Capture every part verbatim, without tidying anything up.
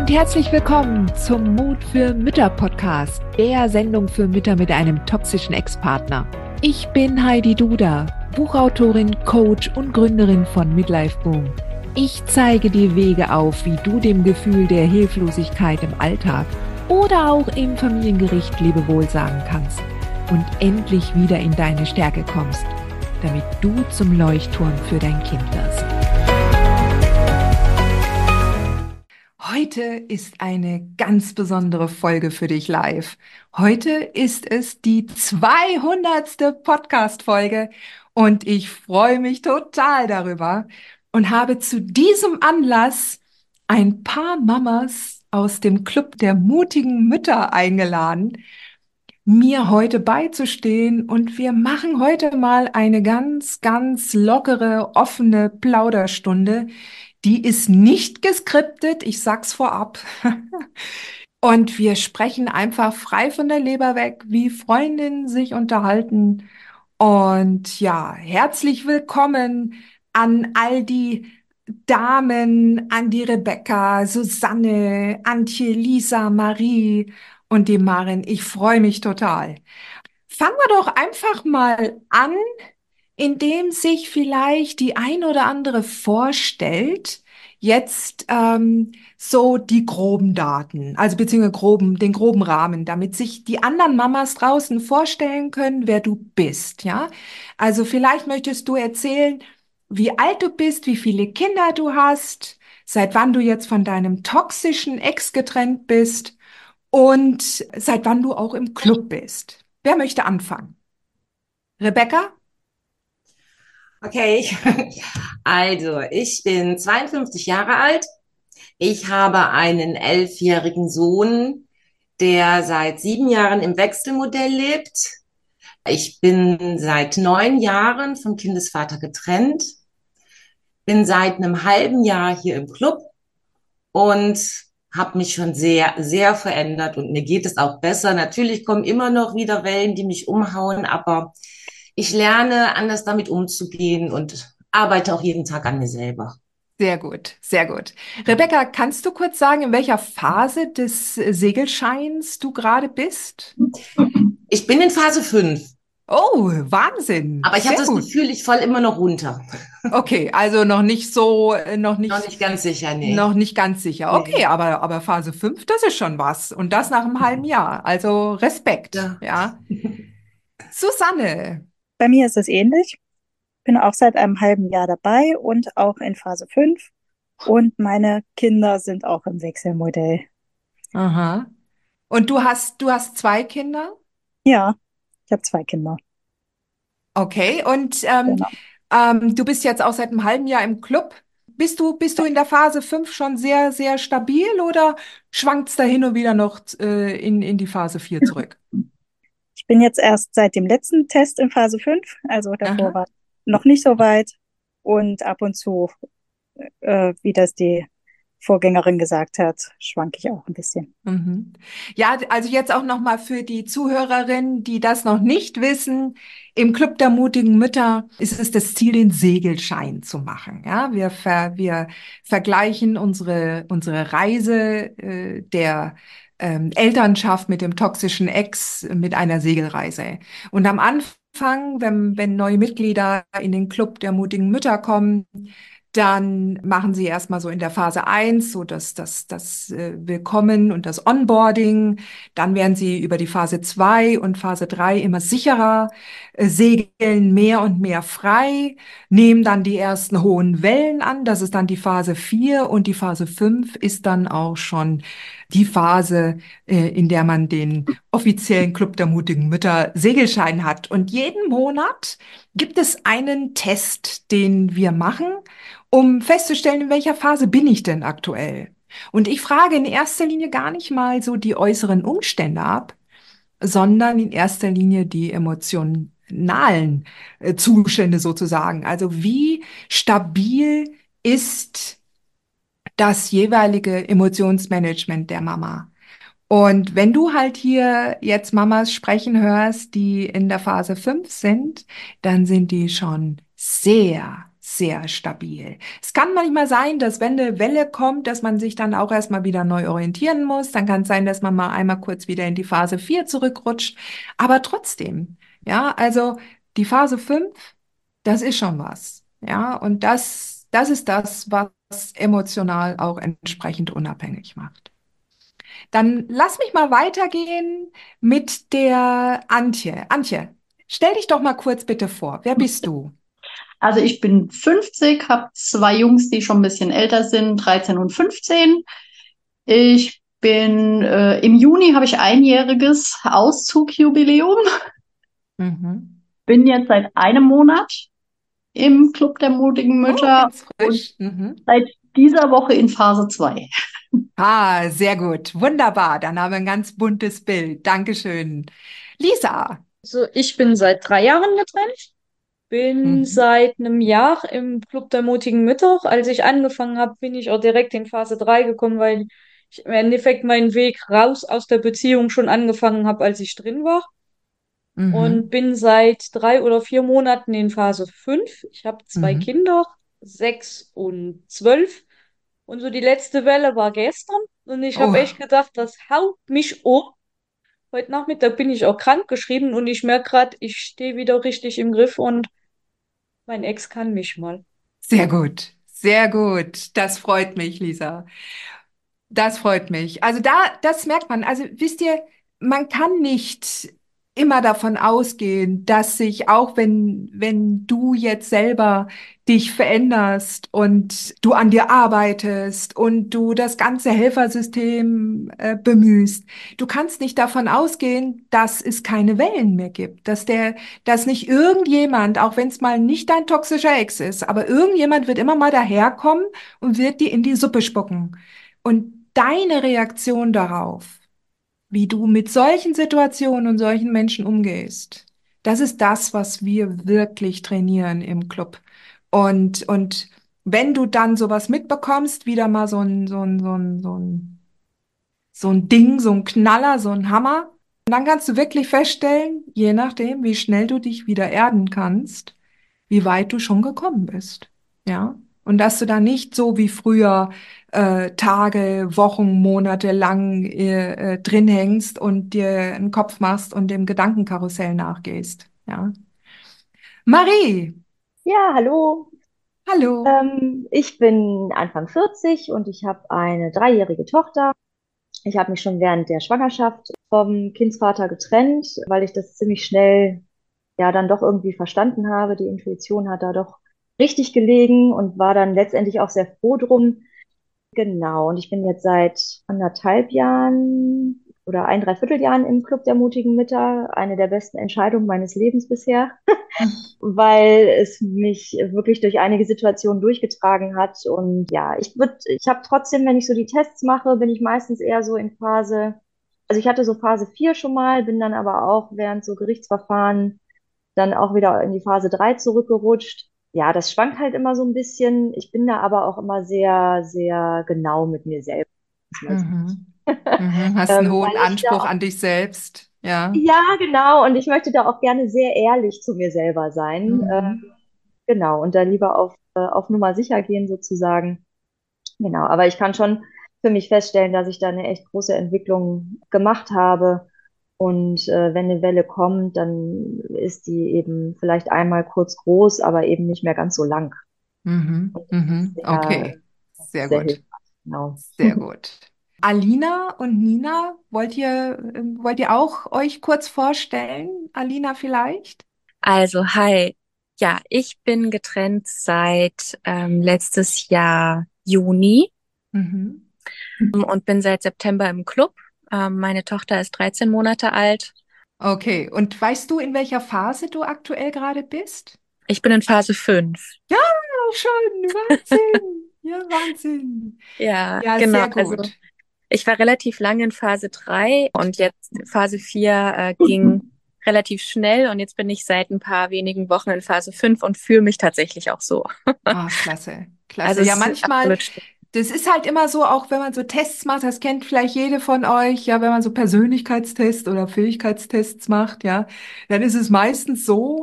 und herzlich willkommen zum Mut für Mütter Podcast, der Sendung für Mütter mit einem toxischen Ex-Partner. Ich bin Heidi Duda, Buchautorin, Coach und Gründerin von Midlife Boom. Ich zeige dir Wege auf, wie du dem Gefühl der Hilflosigkeit im Alltag oder auch im Familiengericht Lebewohl sagen kannst und endlich wieder in deine Stärke kommst, damit du zum Leuchtturm für dein Kind wirst. Heute ist eine ganz besondere Folge für dich live. Heute ist es die zweihundertste Podcast-Folge und ich freue mich total darüber und habe zu diesem Anlass ein paar Mamas aus dem Club der mutigen Mütter eingeladen, mir heute beizustehen, und wir machen heute mal eine ganz, ganz lockere, offene Plauderstunde. Die ist nicht geskriptet, ich sag's vorab. Und wir sprechen einfach frei von der Leber weg, wie Freundinnen sich unterhalten. Und ja, herzlich willkommen an all die Damen, an die Rebecca, Susanne, Antje, Lisa, Marie und die Marin. Ich freue mich total. Fangen wir doch einfach mal an, indem sich vielleicht die ein oder andere vorstellt, jetzt ähm, so die groben Daten, also beziehungsweise groben, den groben Rahmen, damit sich die anderen Mamas draußen vorstellen können, wer du bist, ja? Also vielleicht möchtest du erzählen, wie alt du bist, wie viele Kinder du hast, seit wann du jetzt von deinem toxischen Ex getrennt bist und seit wann du auch im Club bist. Wer möchte anfangen? Rebecca? Okay, also ich bin zweiundfünfzig Jahre alt. Ich habe einen elfjährigen Sohn, der seit sieben Jahren im Wechselmodell lebt. Ich bin seit neun Jahren vom Kindesvater getrennt, bin seit einem halben Jahr hier im Club und habe mich schon sehr, sehr verändert und mir geht es auch besser. Natürlich kommen immer noch wieder Wellen, die mich umhauen, aber ich lerne anders damit umzugehen und arbeite auch jeden Tag an mir selber. Sehr gut, sehr gut. Rebecca, kannst du kurz sagen, in welcher Phase des äh, Segelscheins du gerade bist? Ich bin in Phase fünf, Oh, Wahnsinn, aber ich habe sehr das gut. Gefühl, ich falle immer noch runter. Okay, also noch nicht so, äh, noch Noch nicht, nicht ganz sicher, nee. noch nicht ganz sicher. Okay, Nee. aber, aber Phase fünf, das ist schon was. Und das nach einem halben Jahr. Also Respekt, Ja. ja. Susanne. Bei mir ist es ähnlich. Bin auch seit einem halben Jahr dabei und auch in Phase fünf. Und meine Kinder sind auch im Wechselmodell. Aha. Und du hast, du hast zwei Kinder? Ja, ich habe zwei Kinder. Okay, und ähm, Genau. ähm, du bist jetzt auch seit einem halben Jahr im Club. Bist du, bist du in der Phase fünf schon sehr, sehr stabil oder schwankt's da hin und wieder noch äh, in, in die Phase vier zurück? Ich bin jetzt erst seit dem letzten Test in Phase fünf, also davor Aha. war noch nicht so weit. Und ab und zu, äh, wie das die Vorgängerin gesagt hat, schwanke ich auch ein bisschen. Mhm. Ja, also jetzt auch noch mal für die Zuhörerinnen, die das noch nicht wissen: Im Club der mutigen Mütter ist es das Ziel, den Segelschein zu machen. Ja, wir ver, wir vergleichen unsere unsere Reise äh, der ähm, Elternschaft mit dem toxischen Ex mit einer Segelreise. Und am Anfang, wenn wenn neue Mitglieder in den Club der mutigen Mütter kommen, dann machen sie erstmal so in der Phase eins so das, das, das äh, Willkommen und das Onboarding. Dann werden sie über die Phase zwei und Phase drei immer sicherer, äh, segeln mehr und mehr frei, nehmen dann die ersten hohen Wellen an. Das ist dann die Phase vier, und die Phase fünf ist dann auch schon die Phase, äh, in der man den offiziellen Club der mutigen Mütter Segelschein hat. Und jeden Monat gibt es einen Test, den wir machen, um festzustellen, in welcher Phase bin ich denn aktuell. Und ich frage in erster Linie gar nicht mal so die äußeren Umstände ab, sondern in erster Linie die emotionalen äh, Zustände sozusagen. Also wie stabil ist das jeweilige Emotionsmanagement der Mama? Und wenn du halt hier jetzt Mamas sprechen hörst, die in der Phase fünf sind, dann sind die schon sehr, sehr stabil. Es kann manchmal sein, dass wenn eine Welle kommt, dass man sich dann auch erstmal wieder neu orientieren muss. Dann kann es sein, dass man mal einmal kurz wieder in die Phase vier zurückrutscht. Aber trotzdem, ja, also die Phase fünf, das ist schon was. Ja, und das, das ist das, was emotional auch entsprechend unabhängig macht. Dann lass mich mal weitergehen mit der Antje. Antje, stell dich doch mal kurz bitte vor. Wer bist du? Also ich bin fünfzig, habe zwei Jungs, die schon ein bisschen älter sind, dreizehn und fünfzehn. Ich bin äh, im Juni habe ich einjähriges Auszugjubiläum. Mhm. Bin jetzt seit einem Monat im Club der mutigen Oh, Mütter ganz und frisch. Mhm. seit dieser Woche in Phase zwei. Ah, sehr gut. Wunderbar. Dann haben wir ein ganz buntes Bild. Dankeschön. Lisa. Also ich bin seit drei Jahren getrennt, bin Mhm. seit einem Jahr im Club der mutigen Mütter. Als ich angefangen habe, bin ich auch direkt in Phase drei gekommen, weil ich im Endeffekt meinen Weg raus aus der Beziehung schon angefangen habe, als ich drin war. Und Mhm. bin seit drei oder vier Monaten in Phase fünf. Ich habe zwei Mhm. Kinder, sechs und zwölf. Und so die letzte Welle war gestern. Und ich habe echt Oh, gedacht, das haut mich um. Heute Nachmittag bin ich auch krank geschrieben und ich merke gerade, ich stehe wieder richtig im Griff und mein Ex kann mich mal. sehr gut. Sehr gut. Das freut mich, Lisa. Das freut mich. Also da, das merkt man. Also wisst ihr, man kann nicht immer davon ausgehen, dass sich auch wenn, wenn du jetzt selber dich veränderst und du an dir arbeitest und du das ganze Helfersystem äh, bemühst, du kannst nicht davon ausgehen, dass es keine Wellen mehr gibt, dass der, dass nicht irgendjemand, auch wenn es mal nicht dein toxischer Ex ist, aber irgendjemand wird immer mal daherkommen und wird dir in die Suppe spucken. Und deine Reaktion darauf, wie du mit solchen Situationen und solchen Menschen umgehst, das ist das, was wir wirklich trainieren im Club. Und, und wenn du dann sowas mitbekommst, wieder mal so ein, so ein, so ein, so ein, so ein Ding, so ein Knaller, so ein Hammer, dann kannst du wirklich feststellen, je nachdem, wie schnell du dich wieder erden kannst, wie weit du schon gekommen bist. Ja. Und dass du da nicht so wie früher äh, Tage, Wochen, Monate lang äh, äh, drin hängst und dir einen Kopf machst und dem Gedankenkarussell nachgehst. Ja. Marie, Ja, hallo. hallo. Ähm, ich bin Anfang vierzig und ich habe eine dreijährige Tochter. Ich habe mich schon während der Schwangerschaft vom Kindsvater getrennt, weil ich das ziemlich schnell ja dann doch irgendwie verstanden habe. Die Intuition hat da doch richtig gelegen und war dann letztendlich auch sehr froh drum. Genau, und ich bin jetzt seit anderthalb Jahren oder ein Dreivierteljahren im Club der mutigen Mütter. Eine der besten Entscheidungen meines Lebens bisher, weil es mich wirklich durch einige Situationen durchgetragen hat. Und ja, ich würde, ich habe trotzdem, wenn ich so die Tests mache, bin ich meistens eher so in Phase, also ich hatte so Phase vier schon mal, bin dann aber auch während so Gerichtsverfahren dann auch wieder in die Phase drei zurückgerutscht. Ja, das schwankt halt immer so ein bisschen. Ich bin da aber auch immer sehr, sehr genau mit mir selbst. Mhm. Mhm. Hast einen Ähm, weil hohen ich da Anspruch auch, an dich selbst. Ja. ja, genau, und ich möchte da auch gerne sehr ehrlich zu mir selber sein. Mhm. Ähm, genau, und da lieber auf, äh, auf Nummer sicher gehen sozusagen. Genau, aber ich kann schon für mich feststellen, dass ich da eine echt große Entwicklung gemacht habe. Und äh, wenn eine Welle kommt, dann ist die eben vielleicht einmal kurz groß, aber eben nicht mehr ganz so lang. Mhm. Und das ist Mhm. sehr, Okay. Sehr sehr gut. hilfreich. Genau. Sehr gut. Alina und Nina, wollt ihr, ähm, wollt ihr auch euch kurz vorstellen? Alina vielleicht? Also, hi. Ja, ich bin getrennt seit ähm, letztes Jahr Juni Mhm. ähm, und bin seit September im Club. Ähm, meine Tochter ist dreizehn Monate alt. Okay, und weißt du, in welcher Phase du aktuell gerade bist? Ich bin in Phase fünf. Ja, schon, Wahnsinn. Ja, Wahnsinn. Ja, Ja, genau. sehr Also gut. ich war relativ lange in Phase drei und jetzt Phase vier äh, ging relativ schnell und jetzt bin ich seit ein paar wenigen Wochen in Phase fünf und fühle mich tatsächlich auch so. Ah, klasse, Also klasse. Ja, es ist manchmal, absolut schön. das ist halt immer so, auch wenn man so Tests macht, das kennt vielleicht jede von euch, ja, wenn man so Persönlichkeitstests oder Fähigkeitstests macht, ja, dann ist es meistens so,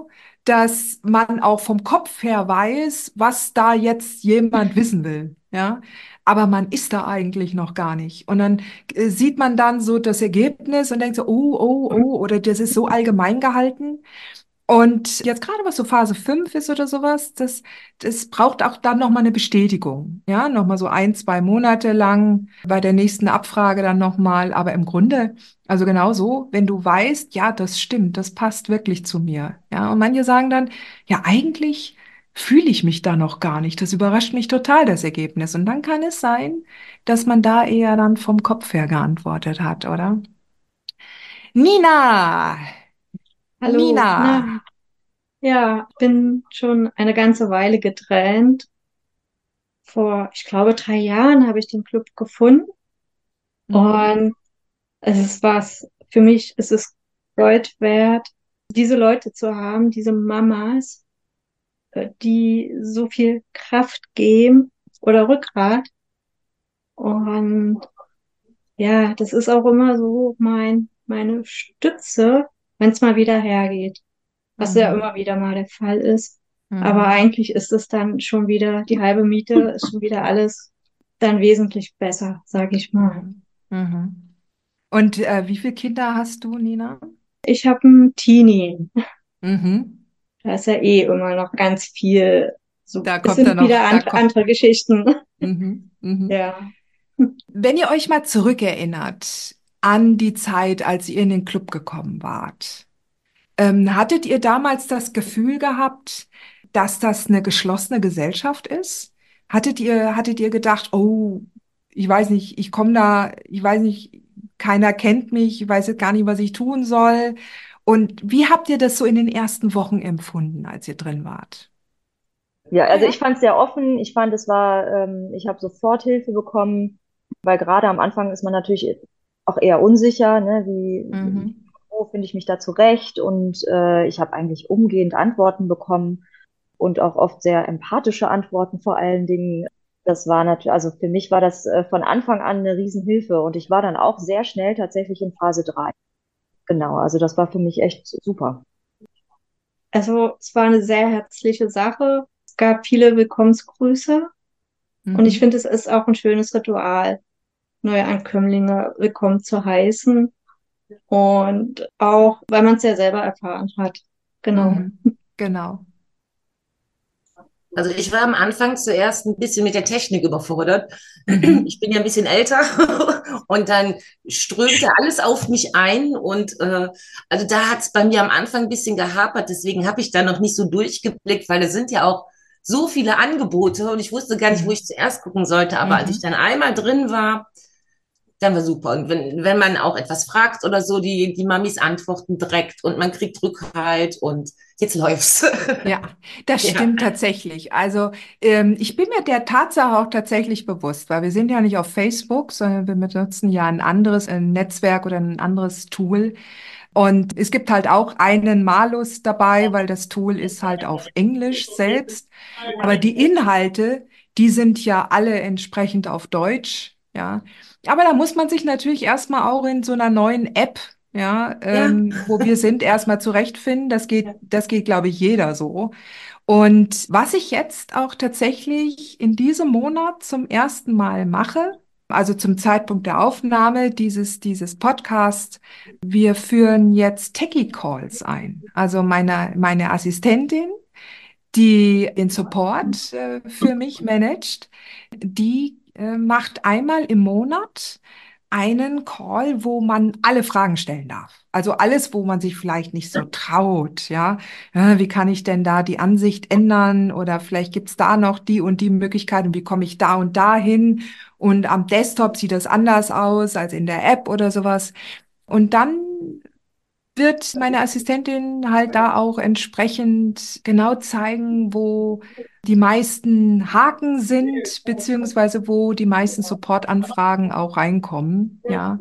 dass man auch vom Kopf her weiß, was da jetzt jemand wissen will, ja. Aber man ist da eigentlich noch gar nicht. Und dann äh, sieht man dann so das Ergebnis und denkt so, oh, oh, oh, oder das ist so allgemein gehalten. Und jetzt gerade was so Phase fünf ist oder sowas, das, das braucht auch dann nochmal eine Bestätigung. Ja, nochmal so ein, zwei Monate lang bei der nächsten Abfrage dann nochmal. Aber im Grunde, also genau so, wenn du weißt, ja, das stimmt, das passt wirklich zu mir. Ja, und manche sagen dann, ja, eigentlich fühle ich mich da noch gar nicht. Das überrascht mich total, das Ergebnis. Und dann kann es sein, dass man da eher dann vom Kopf her geantwortet hat, oder? Nina! Hallo, Nina! na, ja, bin schon eine ganze Weile getrennt. Vor, ich glaube, drei Jahren habe ich den Club gefunden Mhm. und es ist was, für mich ist es Gold wert, diese Leute zu haben, diese Mamas, äh, die so viel Kraft geben oder Rückgrat. Und ja, das ist auch immer so mein, meine Stütze, wenn es mal wieder hergeht, was ja Mhm. immer wieder mal der Fall ist. Aber Mhm. eigentlich ist es dann schon wieder, die halbe Miete ist schon wieder alles dann wesentlich besser, sage ich mal. Mhm. Mhm. Und äh, wie viele Kinder hast du, Nina? Ich habe einen Teenie. Mhm. Da ist ja eh immer noch ganz viel. So, Da es kommt dann sind noch, wieder da andere, kommt. andere Geschichten. Mhm. Mhm. Ja. Wenn ihr euch mal zurückerinnert an die Zeit, als ihr in den Club gekommen wart, ähm, hattet ihr damals das Gefühl gehabt, dass das eine geschlossene Gesellschaft ist? Hattet ihr, hattet ihr gedacht, oh, ich weiß nicht, ich komme da, ich weiß nicht, keiner kennt mich, ich weiß jetzt gar nicht, was ich tun soll. Und wie habt ihr das so in den ersten Wochen empfunden, als ihr drin wart? Ja, Ja, also ja. ich fand es sehr offen. Ich fand, es war, ähm, ich habe sofort Hilfe bekommen, weil gerade am Anfang ist man natürlich auch eher unsicher, ne? Wie, Mhm. wo finde ich mich da zurecht? Und äh, ich habe eigentlich umgehend Antworten bekommen und auch oft sehr empathische Antworten vor allen Dingen. Das war natürlich, also für mich war das äh, von Anfang an eine Riesenhilfe und ich war dann auch sehr schnell tatsächlich in Phase drei. Genau, also das war für mich echt super. Also es war eine sehr herzliche Sache. Es gab viele Willkommensgrüße und ich Mhm. finde, es ist auch ein schönes Ritual, neue Ankömmlinge willkommen zu heißen. Und auch, weil man es ja selber erfahren hat. Genau. Mhm. Genau. Also ich war am Anfang zuerst ein bisschen mit der Technik überfordert. Mhm. Ich bin ja ein bisschen älter und dann strömte alles auf mich ein und äh, also da hat es bei mir am Anfang ein bisschen gehapert, deswegen habe ich da noch nicht so durchgeblickt, weil es sind ja auch so viele Angebote und ich wusste gar nicht, wo Mhm. ich zuerst gucken sollte, aber als ich Mhm. dann einmal drin war, dann war super. Und wenn, wenn man auch etwas fragt oder so, die, die Mamis antworten direkt und man kriegt Rückhalt und jetzt läuft's. Ja, das Ja. stimmt tatsächlich. Also ähm, ich bin mir der Tatsache auch tatsächlich bewusst, weil wir sind ja nicht auf Facebook, sondern wir benutzen ja ein anderes ein Netzwerk oder ein anderes Tool. Und es gibt halt auch einen Malus dabei, weil das Tool ist halt auf Englisch selbst. Aber die Inhalte, die sind ja alle entsprechend auf Deutsch, ja. Aber da muss man sich natürlich erstmal auch in so einer neuen App, ja, Ja. ähm, wo wir sind, erstmal zurechtfinden. Das geht, das geht, glaube ich, jeder so. Und was ich jetzt auch tatsächlich in diesem Monat zum ersten Mal mache, also zum Zeitpunkt der Aufnahme dieses, dieses Podcasts, wir führen jetzt Techie Calls ein. Also meine, meine Assistentin, die den Support äh, für mich managt, die äh, macht einmal im Monat einen Call, wo man alle Fragen stellen darf. Also alles, wo man sich vielleicht nicht so traut, ja. Äh, wie kann ich denn da die Ansicht ändern? Oder vielleicht gibt's da noch die und die Möglichkeit und wie komme ich da und da hin? Und am Desktop sieht das anders aus als in der App oder sowas. Und dann wird meine Assistentin halt da auch entsprechend genau zeigen, wo die meisten Haken sind, beziehungsweise wo die meisten Supportanfragen auch reinkommen, ja.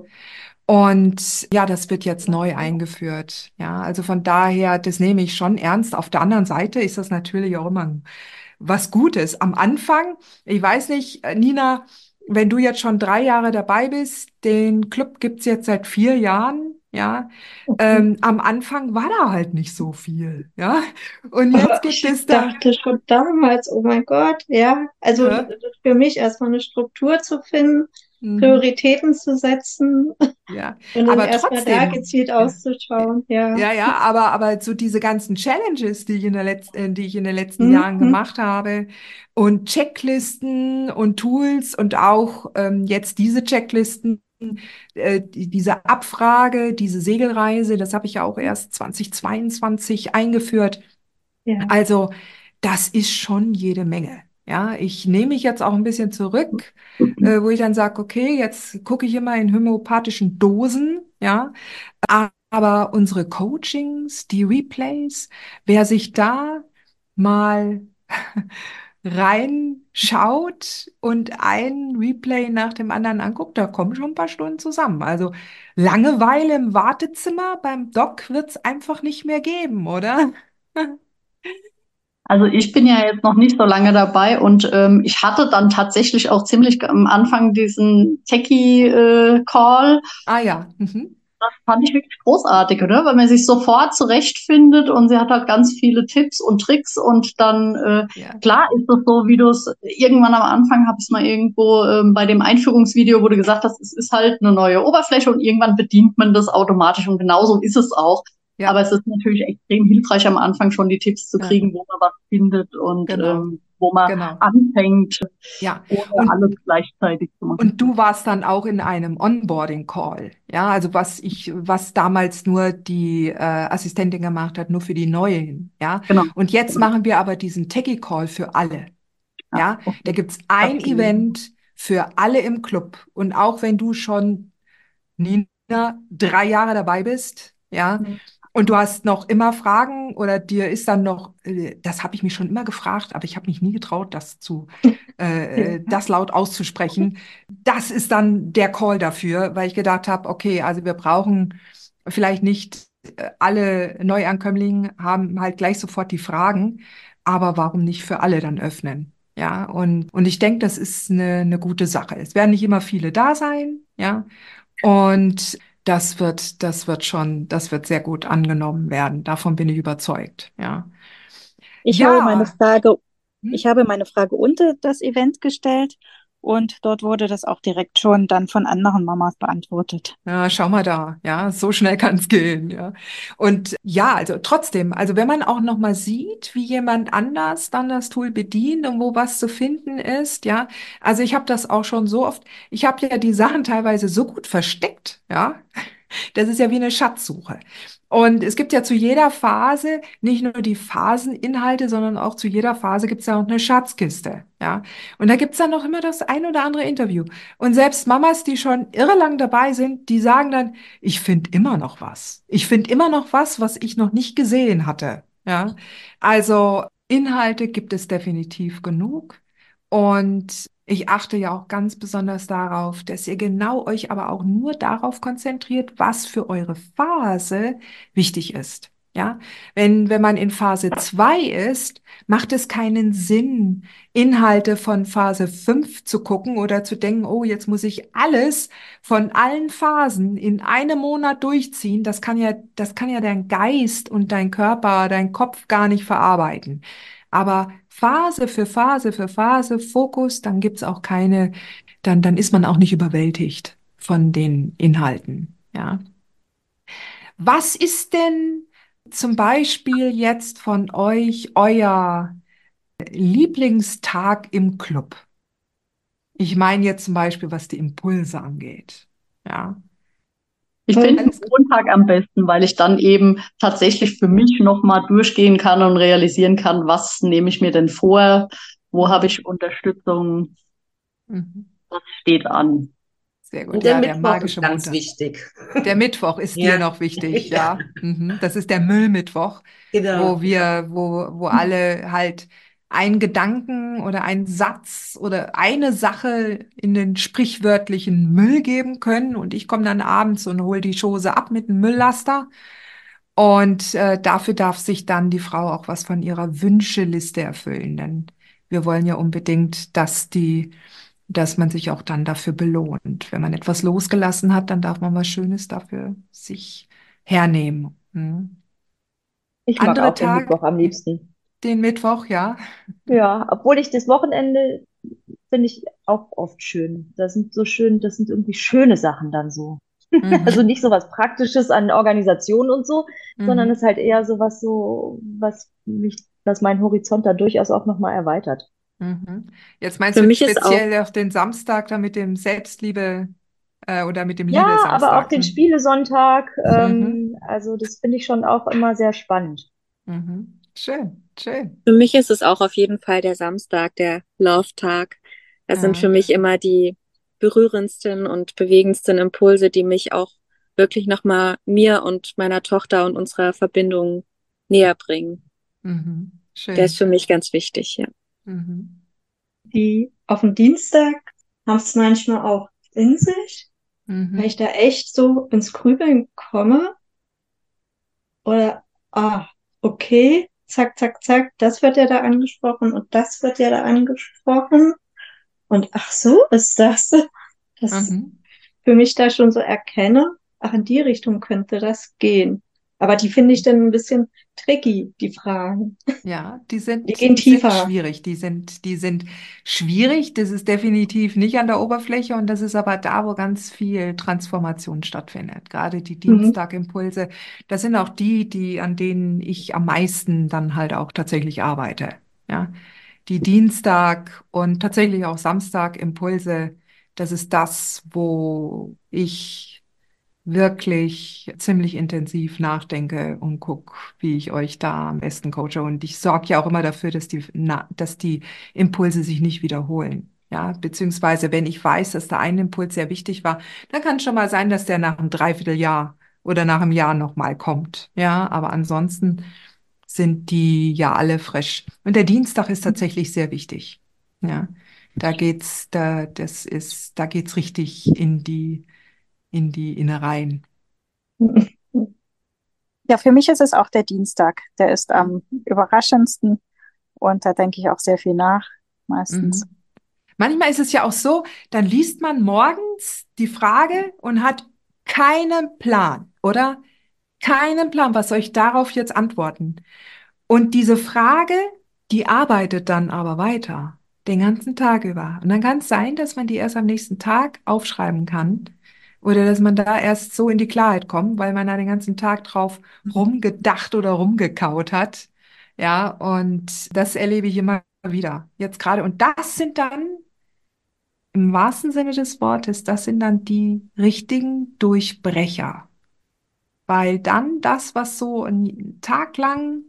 Und ja, das wird jetzt neu eingeführt, ja. Also von daher, das nehme ich schon ernst. Auf der anderen Seite ist das natürlich auch immer was Gutes. Am Anfang, ich weiß nicht, äh, Nina, wenn du jetzt schon drei Jahre dabei bist, den Club gibt's jetzt seit vier Jahren. ja. Okay. Ähm, am Anfang war da halt nicht so viel, ja. Und Aber jetzt gibt ich es da, dachte schon damals, oh mein Gott, ja. Also ja, das ist für mich erstmal eine Struktur zu finden, mhm, Prioritäten zu setzen ja. und dann Aber erstmal da trotzdem, gezielt ja. auszuschauen, ja. Ja, ja, aber, aber so diese ganzen Challenges, die ich in der Letz-, äh, die ich in den letzten Jahren Mhm. gemacht habe und Checklisten und Tools und auch ähm, jetzt diese Checklisten, äh, die, diese Abfrage, diese Segelreise, das habe ich ja auch erst zwanzig zweiundzwanzig eingeführt. Ja. Also das ist schon jede Menge. Ja, ich nehme mich jetzt auch ein bisschen zurück, äh, wo ich dann sage, okay, jetzt gucke ich immer in homöopathischen Dosen, ja. Aber unsere Coachings, die Replays, wer sich da mal reinschaut und ein Replay nach dem anderen anguckt, da kommen schon ein paar Stunden zusammen. Also Langeweile im Wartezimmer beim Doc wird es einfach nicht mehr geben, oder? Also ich bin ja jetzt noch nicht so lange dabei und ähm, ich hatte dann tatsächlich auch ziemlich am Anfang diesen Techie-Call. Ah ja. Mhm. Das fand ich wirklich großartig, oder? Weil man sich sofort zurechtfindet und sie hat halt ganz viele Tipps und Tricks und dann, äh, Ja. klar ist es so, wie du es irgendwann am Anfang habe ich es mal irgendwo ähm, bei dem Einführungsvideo, wo du gesagt hast, es ist halt eine neue Oberfläche und irgendwann bedient man das automatisch und genauso ist es auch. Ja. Aber es ist natürlich extrem hilfreich am Anfang schon die Tipps zu Ja. kriegen, wo man was findet und Genau. ähm, wo man Genau. anfängt, Ja. ohne Und alles gleichzeitig zu machen. Und du warst dann auch in einem Onboarding-Call, ja, also was ich, was damals nur die äh, Assistentin gemacht hat, nur für die Neuen, ja. Genau. Und jetzt Genau. machen wir aber diesen Techie-Call für alle, Ja, ja. Da okay. gibt's ein Event für alle im Club. Und auch wenn du schon, Nina, drei Jahre dabei bist, ja, Mhm. und du hast noch immer Fragen oder dir ist dann noch, äh, das habe ich mich schon immer gefragt, aber ich habe mich nie getraut, das zu, äh, Ja. das laut auszusprechen. Das ist dann der Call dafür, weil ich gedacht habe, okay, also wir brauchen vielleicht nicht äh, alle Neuankömmlinge haben halt gleich sofort die Fragen, aber warum nicht für alle dann öffnen? Ja, und, und ich denke, das ist eine, eine gute Sache. Es werden nicht immer viele da sein, ja, und das wird, das wird schon, das wird sehr gut angenommen werden. Davon bin ich überzeugt, ja. Ich habe meine Ja, Frage, ich hm? habe meine Frage unter das Event gestellt und dort wurde das auch direkt schon dann von anderen Mamas beantwortet. Ja, schau mal da, ja, so schnell kann es gehen, ja. Und ja, also trotzdem, also wenn man auch noch mal sieht, wie jemand anders dann das Tool bedient und wo was zu finden ist, ja. Also ich habe das auch schon so oft, ich habe ja die Sachen teilweise so gut versteckt, ja. Das ist ja wie eine Schatzsuche. Und es gibt ja zu jeder Phase nicht nur die Phaseninhalte, sondern auch zu jeder Phase gibt es ja auch eine Schatzkiste, ja. Und da gibt es dann noch immer das ein oder andere Interview. Und selbst Mamas, die schon irre lang dabei sind, die sagen dann, ich finde immer noch was. Ich finde immer noch was, was ich noch nicht gesehen hatte, ja. Also Inhalte gibt es definitiv genug. Und ich achte ja auch ganz besonders darauf, dass ihr genau euch aber auch nur darauf konzentriert, was für eure Phase wichtig ist. Ja, wenn, wenn man in Phase zwei ist, macht es keinen Sinn, Inhalte von Phase fünf zu gucken oder zu denken, oh, jetzt muss ich alles von allen Phasen in einem Monat durchziehen. Das kann ja, das kann ja dein Geist und dein Körper, dein Kopf gar nicht verarbeiten. Aber Phase für Phase für Phase, Fokus, dann gibt's auch keine, dann, dann ist man auch nicht überwältigt von den Inhalten. Ja. Was ist denn zum Beispiel jetzt von euch euer Lieblingstag im Club? Ich meine jetzt zum Beispiel, was die Impulse angeht. Ja. Ich finde den Alles klar. Montag am besten, weil ich dann eben tatsächlich für mich nochmal durchgehen kann und realisieren kann, was nehme ich mir denn vor, wo habe ich Unterstützung, Mhm. was steht an. Sehr gut. Und der Ja, der Mittwoch ist magische ganz Montag. wichtig. Der Mittwoch ist dir Ja, noch wichtig, ja, ja. Mhm. Das ist der Müllmittwoch, genau. wo wir, wo, wo alle halt einen Gedanken oder einen Satz oder eine Sache in den sprichwörtlichen Müll geben können. Und ich komme dann abends und hole die Chose ab mit dem Mülllaster. Und äh, dafür darf sich dann die Frau auch was von ihrer Wünscheliste erfüllen. Denn wir wollen ja unbedingt, dass die dass man sich auch dann dafür belohnt. Wenn man etwas losgelassen hat, dann darf man was Schönes dafür sich hernehmen. Hm. Ich mag Andere auch den Tag, Mittwoch am liebsten. den Mittwoch, ja. Ja, obwohl ich das Wochenende finde ich auch oft schön. Das sind so schön, das sind irgendwie schöne Sachen dann so. Also Mhm. nicht so was Praktisches an Organisation und so, sondern es Mhm. ist halt eher so was so, was mich, was meinen Horizont da durchaus auch nochmal erweitert. Mhm. Jetzt meinst Für du mich ist auch, speziell auf den Samstag da mit dem Selbstliebe äh, oder mit dem Ja, aber auch Liebe-Samstag? den Hm. Spielesonntag, Mhm. ähm, also das finde ich schon auch immer sehr spannend. Mhm. Schön, schön. für mich ist es auch auf jeden Fall der Samstag, der Love-Tag. Das sind für Ja. mich immer die berührendsten und bewegendsten Impulse, die mich auch wirklich nochmal mir und meiner Tochter und unserer Verbindung näher bringen. Mhm. Der ist Schön. für mich ganz wichtig, ja. Mhm. Die auf den Dienstag haben es manchmal auch in sich, weil ich Mhm. da echt so ins Grübeln komme oder, ah, okay, zack, zack, zack, das wird ja da angesprochen und das wird ja da angesprochen und ach so ist das, dass Mhm. für mich da schon so erkenne, ach, in die Richtung könnte das gehen. Aber die finde ich dann ein bisschen tricky, die Fragen. Ja, die Die sind, gehen die sind tiefer. schwierig. Die sind, die sind schwierig. Das ist definitiv nicht an der Oberfläche und das ist aber da, wo ganz viel Transformation stattfindet. Gerade die Mhm. Dienstagimpulse, das sind auch die, die, an denen ich am meisten dann halt auch tatsächlich arbeite. Ja, die Dienstag und tatsächlich auch Samstagimpulse, das ist das, wo ich wirklich ziemlich intensiv nachdenke und guck, wie ich euch da am besten coache. Und ich sorge ja auch immer dafür, dass die, na, dass die Impulse sich nicht wiederholen. Ja, beziehungsweise wenn ich weiß, dass da ein Impuls sehr wichtig war, dann kann es schon mal sein, dass der nach einem Dreivierteljahr oder nach einem Jahr nochmal kommt. Ja, aber ansonsten sind die ja alle frisch. Und der Dienstag ist tatsächlich sehr wichtig. Ja, da geht's, da, das ist, da geht's richtig in die, in die Innereien. Ja, für mich ist es auch der Dienstag. Der ist am Mhm. überraschendsten und da denke ich auch sehr viel nach, meistens. Mhm. Manchmal ist es ja auch so, dann liest man morgens die Frage und hat keinen Plan, oder? Keinen Plan, was soll ich darauf jetzt antworten? Und diese Frage, die arbeitet dann aber weiter, den ganzen Tag über. Und dann kann es sein, dass man die erst am nächsten Tag aufschreiben kann oder dass man da erst so in die Klarheit kommt, weil man da den ganzen Tag drauf rumgedacht oder rumgekaut hat. Ja, und das erlebe ich immer wieder. Jetzt gerade. Und das sind dann im wahrsten Sinne des Wortes, das sind dann die richtigen Durchbrecher. Weil dann das, was so einen Tag lang,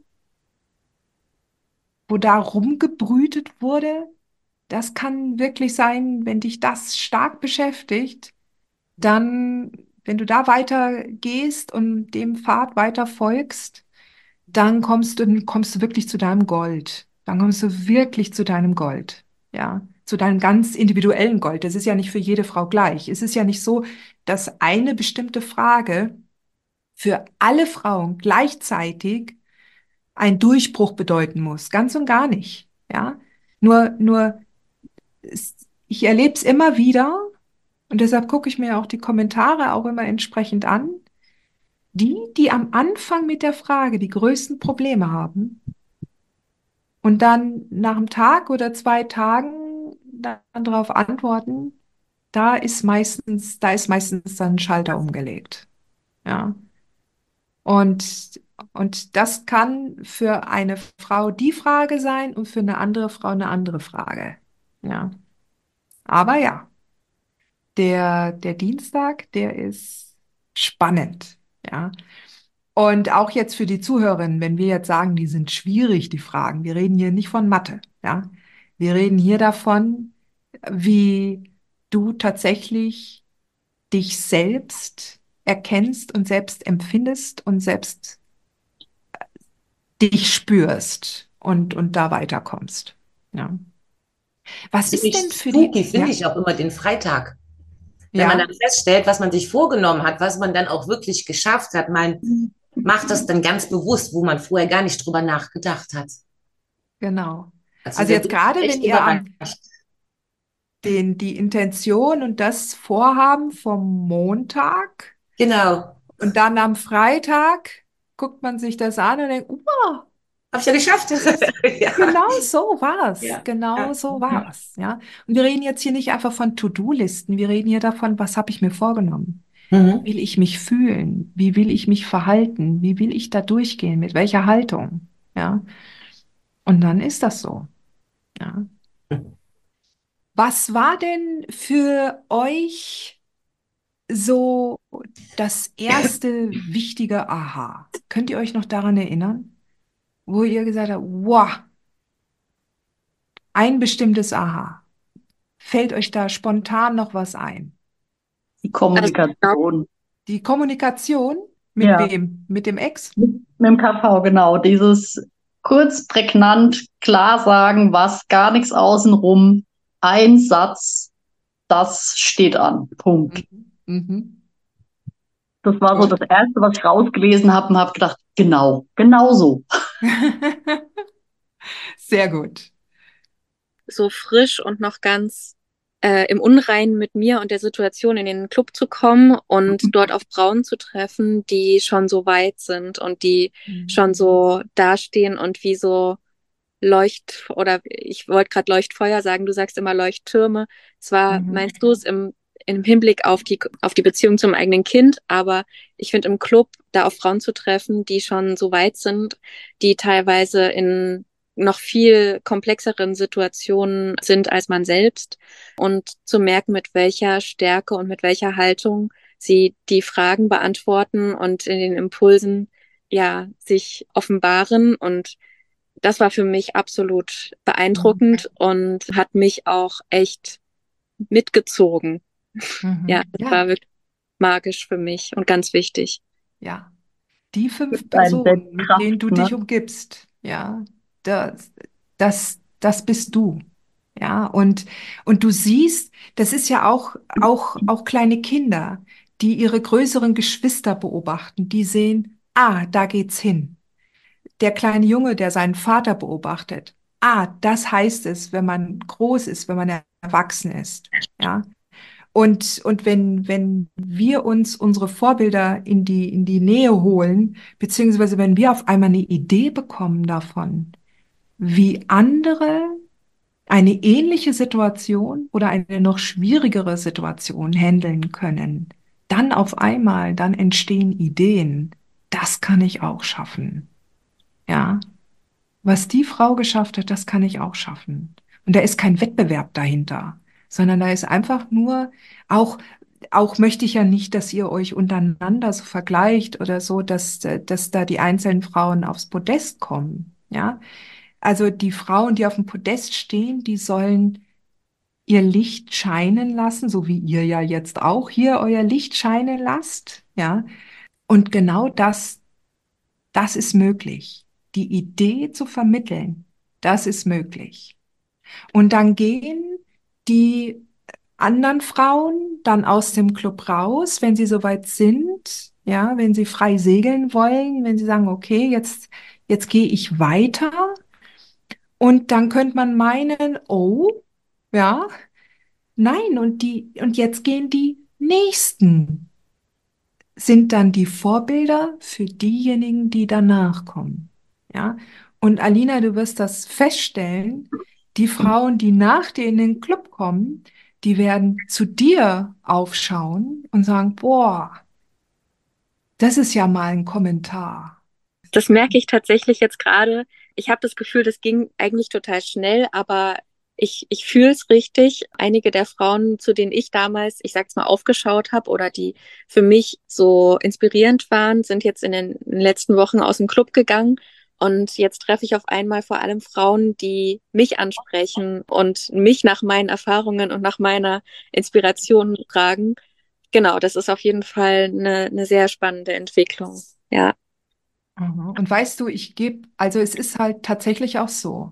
wo da rumgebrütet wurde, das kann wirklich sein, wenn dich das stark beschäftigt, dann, wenn du da weiter gehst und dem Pfad weiter folgst, dann kommst du, kommst du wirklich zu deinem Gold. Dann kommst du wirklich zu deinem Gold. Ja, zu deinem ganz individuellen Gold. Das ist ja nicht für jede Frau gleich. Es ist ja nicht so, dass eine bestimmte Frage für alle Frauen gleichzeitig ein Durchbruch bedeuten muss. Ganz und gar nicht. Ja, nur, nur, es, ich erlebe es immer wieder und deshalb gucke ich mir auch die Kommentare auch immer entsprechend an. Die, die am Anfang mit der Frage die größten Probleme haben, und dann nach einem Tag oder zwei Tagen dann darauf antworten, da ist meistens, da ist meistens dann ein Schalter umgelegt. Ja. Und, und das kann für eine Frau die Frage sein und für eine andere Frau eine andere Frage. Ja. Aber ja, der, der Dienstag, der ist spannend. Ja. Und auch jetzt für die Zuhörerinnen, wenn wir jetzt sagen, die sind schwierig, die Fragen, wir reden hier nicht von Mathe, ja. Wir reden hier davon, wie du tatsächlich dich selbst erkennst und selbst empfindest und selbst dich spürst und, und da weiterkommst. Ja. Was ist Ziemlich denn für die, spooky finde ja, ich auch immer den Freitag. Wenn man dann ja, feststellt, was man sich vorgenommen hat, was man dann auch wirklich geschafft hat. Man macht das dann ganz bewusst, wo man vorher gar nicht drüber nachgedacht hat. genau. Also Also da jetzt bin ich gerade, wenn echt ihr überrascht. am den, die Intention und das Vorhaben vom Montag. Genau. Und dann am Freitag guckt man sich das an und denkt, wow, Hab ich ja geschafft. das ist Ja. genau so war's. Ja. Genau Ja. so war's. Ja. Und wir reden jetzt hier nicht einfach von To-Do-Listen. Wir reden hier davon, was habe ich mir vorgenommen? Mhm. Wie will ich mich fühlen? Wie will ich mich verhalten? Wie will ich da durchgehen? Mit welcher Haltung? Ja. Und dann ist das so. Ja. Was war denn für euch so das erste wichtige Aha? Könnt ihr euch noch daran erinnern, wo ihr gesagt habt, wow, ein bestimmtes Aha? Fällt euch da spontan noch was ein? Die Kommunikation. Die Kommunikation mit Ja. wem? Mit dem Ex? Mit, mit dem K V, genau. Dieses kurz, prägnant, klar sagen, was, gar nichts außenrum. Ein Satz, das steht an. Punkt. Mhm. Das war so das Erste, was ich rausgelesen habe und habe gedacht, genau, genau so. Sehr gut. So frisch und noch ganz äh, im Unreinen mit mir und der Situation in den Club zu kommen und dort auf Frauen zu treffen, die schon so weit sind und die Mhm. schon so dastehen und wie so Leucht, oder ich wollte gerade Leuchtfeuer sagen, du sagst immer Leuchttürme. Zwar Mhm. meinst du es im, im Hinblick auf die, auf die Beziehung zum eigenen Kind, aber ich finde im Club da auf Frauen zu treffen, die schon so weit sind, die teilweise in noch viel komplexeren Situationen sind als man selbst, und zu merken, mit welcher Stärke und mit welcher Haltung sie die Fragen beantworten und in den Impulsen ja sich offenbaren. Und das war für mich absolut beeindruckend und hat mich auch echt mitgezogen. Mhm. Ja, das Ja, war wirklich magisch für mich und ganz wichtig. ja. Die fünf Ein Personen, mit Kraft, denen du ne? dich umgibst, ja, das, das, das bist du. Ja, und, und du siehst, das ist ja auch, auch, auch kleine Kinder, die ihre größeren Geschwister beobachten, die sehen, ah, da geht's hin. Der kleine Junge, der seinen Vater beobachtet, ah, das heißt es, wenn man groß ist, wenn man erwachsen ist. Ja, und, und wenn, wenn wir uns unsere Vorbilder in die, in die Nähe holen, beziehungsweise wenn wir auf einmal eine Idee bekommen davon, wie andere eine ähnliche Situation oder eine noch schwierigere Situation handeln können, dann auf einmal, dann entstehen Ideen. Das kann ich auch schaffen. Ja. Was die Frau geschafft hat, das kann ich auch schaffen. Und da ist kein Wettbewerb dahinter, sondern da ist einfach nur auch, auch möchte ich ja nicht, dass ihr euch untereinander so vergleicht oder so, dass, äh, dass da die einzelnen Frauen aufs Podest kommen. Ja, also die Frauen, die auf dem Podest stehen, die sollen ihr Licht scheinen lassen, so wie ihr ja jetzt auch hier euer Licht scheinen lasst. Ja, und genau das das ist möglich. Die Idee zu vermitteln, das ist möglich. Und dann gehen die anderen Frauen dann aus dem Club raus, wenn sie soweit sind, ja, wenn sie frei segeln wollen, wenn sie sagen, okay, jetzt, jetzt gehe ich weiter. Und dann könnte man meinen, oh, ja, nein, und die, und jetzt gehen die Nächsten, sind dann die Vorbilder für diejenigen, die danach kommen. Ja? Und Alina, du wirst das feststellen, die Frauen, die nach dir in den Club kommen, die werden zu dir aufschauen und sagen, boah, das ist ja mal ein Kommentar. Das merke ich tatsächlich jetzt gerade. Ich habe das Gefühl, das ging eigentlich total schnell, aber ich, ich fühle es richtig. Einige der Frauen, zu denen ich damals, ich sag's mal, aufgeschaut habe oder die für mich so inspirierend waren, sind jetzt in den letzten Wochen aus dem Club gegangen. Und jetzt treffe ich auf einmal vor allem Frauen, die mich ansprechen und mich nach meinen Erfahrungen und nach meiner Inspiration fragen. Genau, das ist auf jeden Fall eine, eine sehr spannende Entwicklung. Ja. Mhm. Und weißt du, ich gebe, also es ist halt tatsächlich auch so,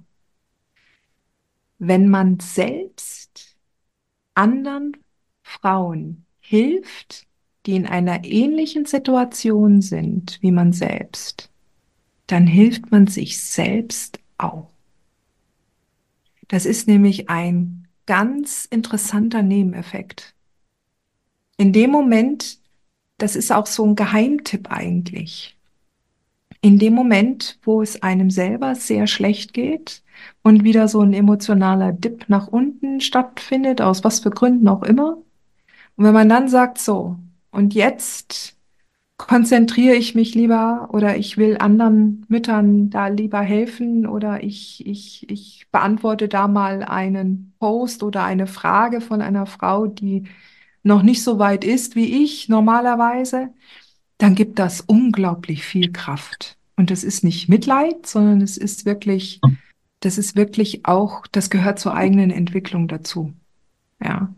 wenn man selbst anderen Frauen hilft, die in einer ähnlichen Situation sind wie man selbst, dann hilft man sich selbst auch. Das ist nämlich ein ganz interessanter Nebeneffekt. In dem Moment, das ist auch so ein Geheimtipp eigentlich. In dem Moment, wo es einem selber sehr schlecht geht und wieder so ein emotionaler Dip nach unten stattfindet, aus was für Gründen auch immer. Und wenn man dann sagt, so, und jetzt konzentriere ich mich lieber oder ich will anderen Müttern da lieber helfen oder ich, ich, ich beantworte da mal einen Post oder eine Frage von einer Frau, die noch nicht so weit ist wie ich normalerweise, dann gibt das unglaublich viel Kraft. Und das ist nicht Mitleid, sondern es ist wirklich, das ist wirklich auch, das gehört zur eigenen Entwicklung dazu. Ja.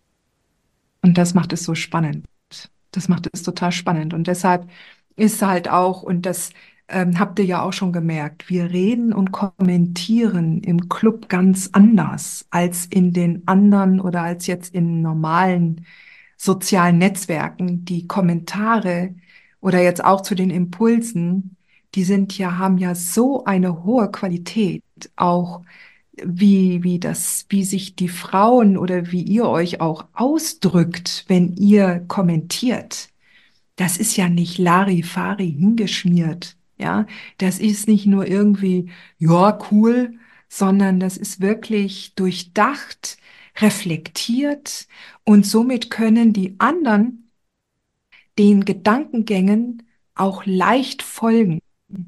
Und das macht es so spannend. Das macht es total spannend. Und deshalb ist halt auch, und das ähm, habt ihr ja auch schon gemerkt, wir reden und kommentieren im Club ganz anders als in den anderen oder als jetzt in normalen sozialen Netzwerken. Die Kommentare oder jetzt auch zu den Impulsen, die sind ja, haben ja so eine hohe Qualität, auch wie, wie das, wie sich die Frauen oder wie ihr euch auch ausdrückt, wenn ihr kommentiert. Das ist ja nicht Larifari hingeschmiert, ja. Das ist nicht nur irgendwie, ja, cool, sondern das ist wirklich durchdacht, reflektiert und somit können die anderen den Gedankengängen auch leicht folgen.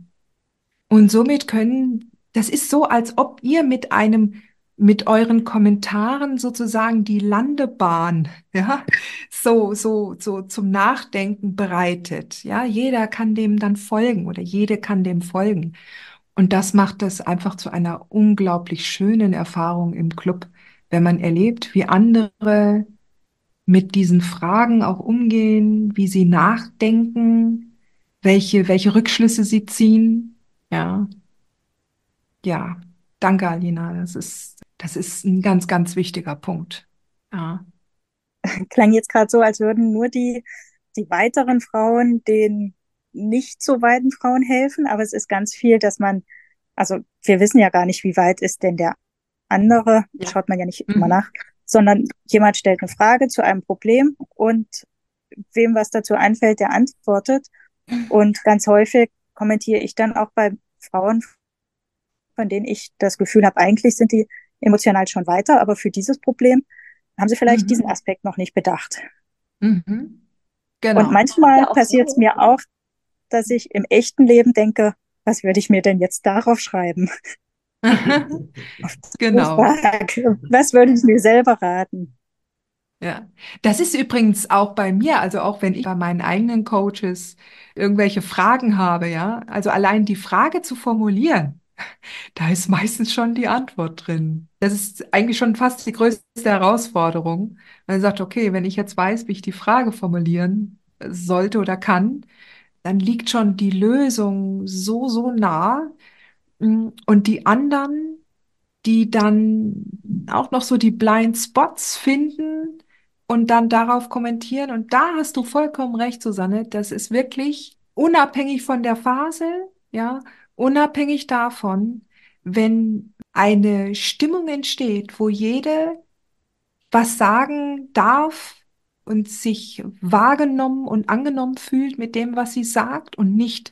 Und somit können, das ist so, als ob ihr mit einem, mit euren Kommentaren sozusagen die Landebahn, ja, so, so, so zum Nachdenken bereitet. Ja, jeder kann dem dann folgen oder jede kann dem folgen. Und das macht es einfach zu einer unglaublich schönen Erfahrung im Club, wenn man erlebt, wie andere mit diesen Fragen auch umgehen, wie sie nachdenken, welche, welche Rückschlüsse sie ziehen. Ja. Ja, danke, Alina. Das ist, das ist ein ganz, ganz wichtiger Punkt. Ja. Klang jetzt gerade so, als würden nur die, die weiteren Frauen den nicht so weiten Frauen helfen, aber es ist ganz viel, dass man, also wir wissen ja gar nicht, wie weit ist denn der andere, Ja. schaut man ja nicht immer Mhm. nach, sondern jemand stellt eine Frage zu einem Problem und wem was dazu einfällt, der antwortet. Und ganz häufig kommentiere ich dann auch bei Frauen, von denen ich das Gefühl habe, eigentlich sind die emotional schon weiter, aber für dieses Problem haben sie vielleicht diesen Mhm. Aspekt noch nicht bedacht. Mhm. Und Genau. manchmal Ja, auch passiert es so. mir auch, dass ich im echten Leben denke, was würde ich mir denn jetzt darauf schreiben? Auf diese Genau. Frage. Was würde ich mir selber raten? Ja. Das ist übrigens auch bei mir, also auch wenn ich bei meinen eigenen Coaches irgendwelche Fragen habe, ja, also allein die Frage zu formulieren, da ist meistens schon die Antwort drin. Das ist eigentlich schon fast die größte Herausforderung. Man sagt, okay, wenn ich jetzt weiß, wie ich die Frage formulieren sollte oder kann, dann liegt schon die Lösung so, so nah. Mm, Und die anderen, die dann auch noch so die Blind Spots finden und dann darauf kommentieren. Und da hast du vollkommen recht, Susanne. Das ist wirklich unabhängig von der Phase, ja, unabhängig davon, wenn eine Stimmung entsteht, wo jede was sagen darf und sich wahrgenommen und angenommen fühlt mit dem, was sie sagt und nicht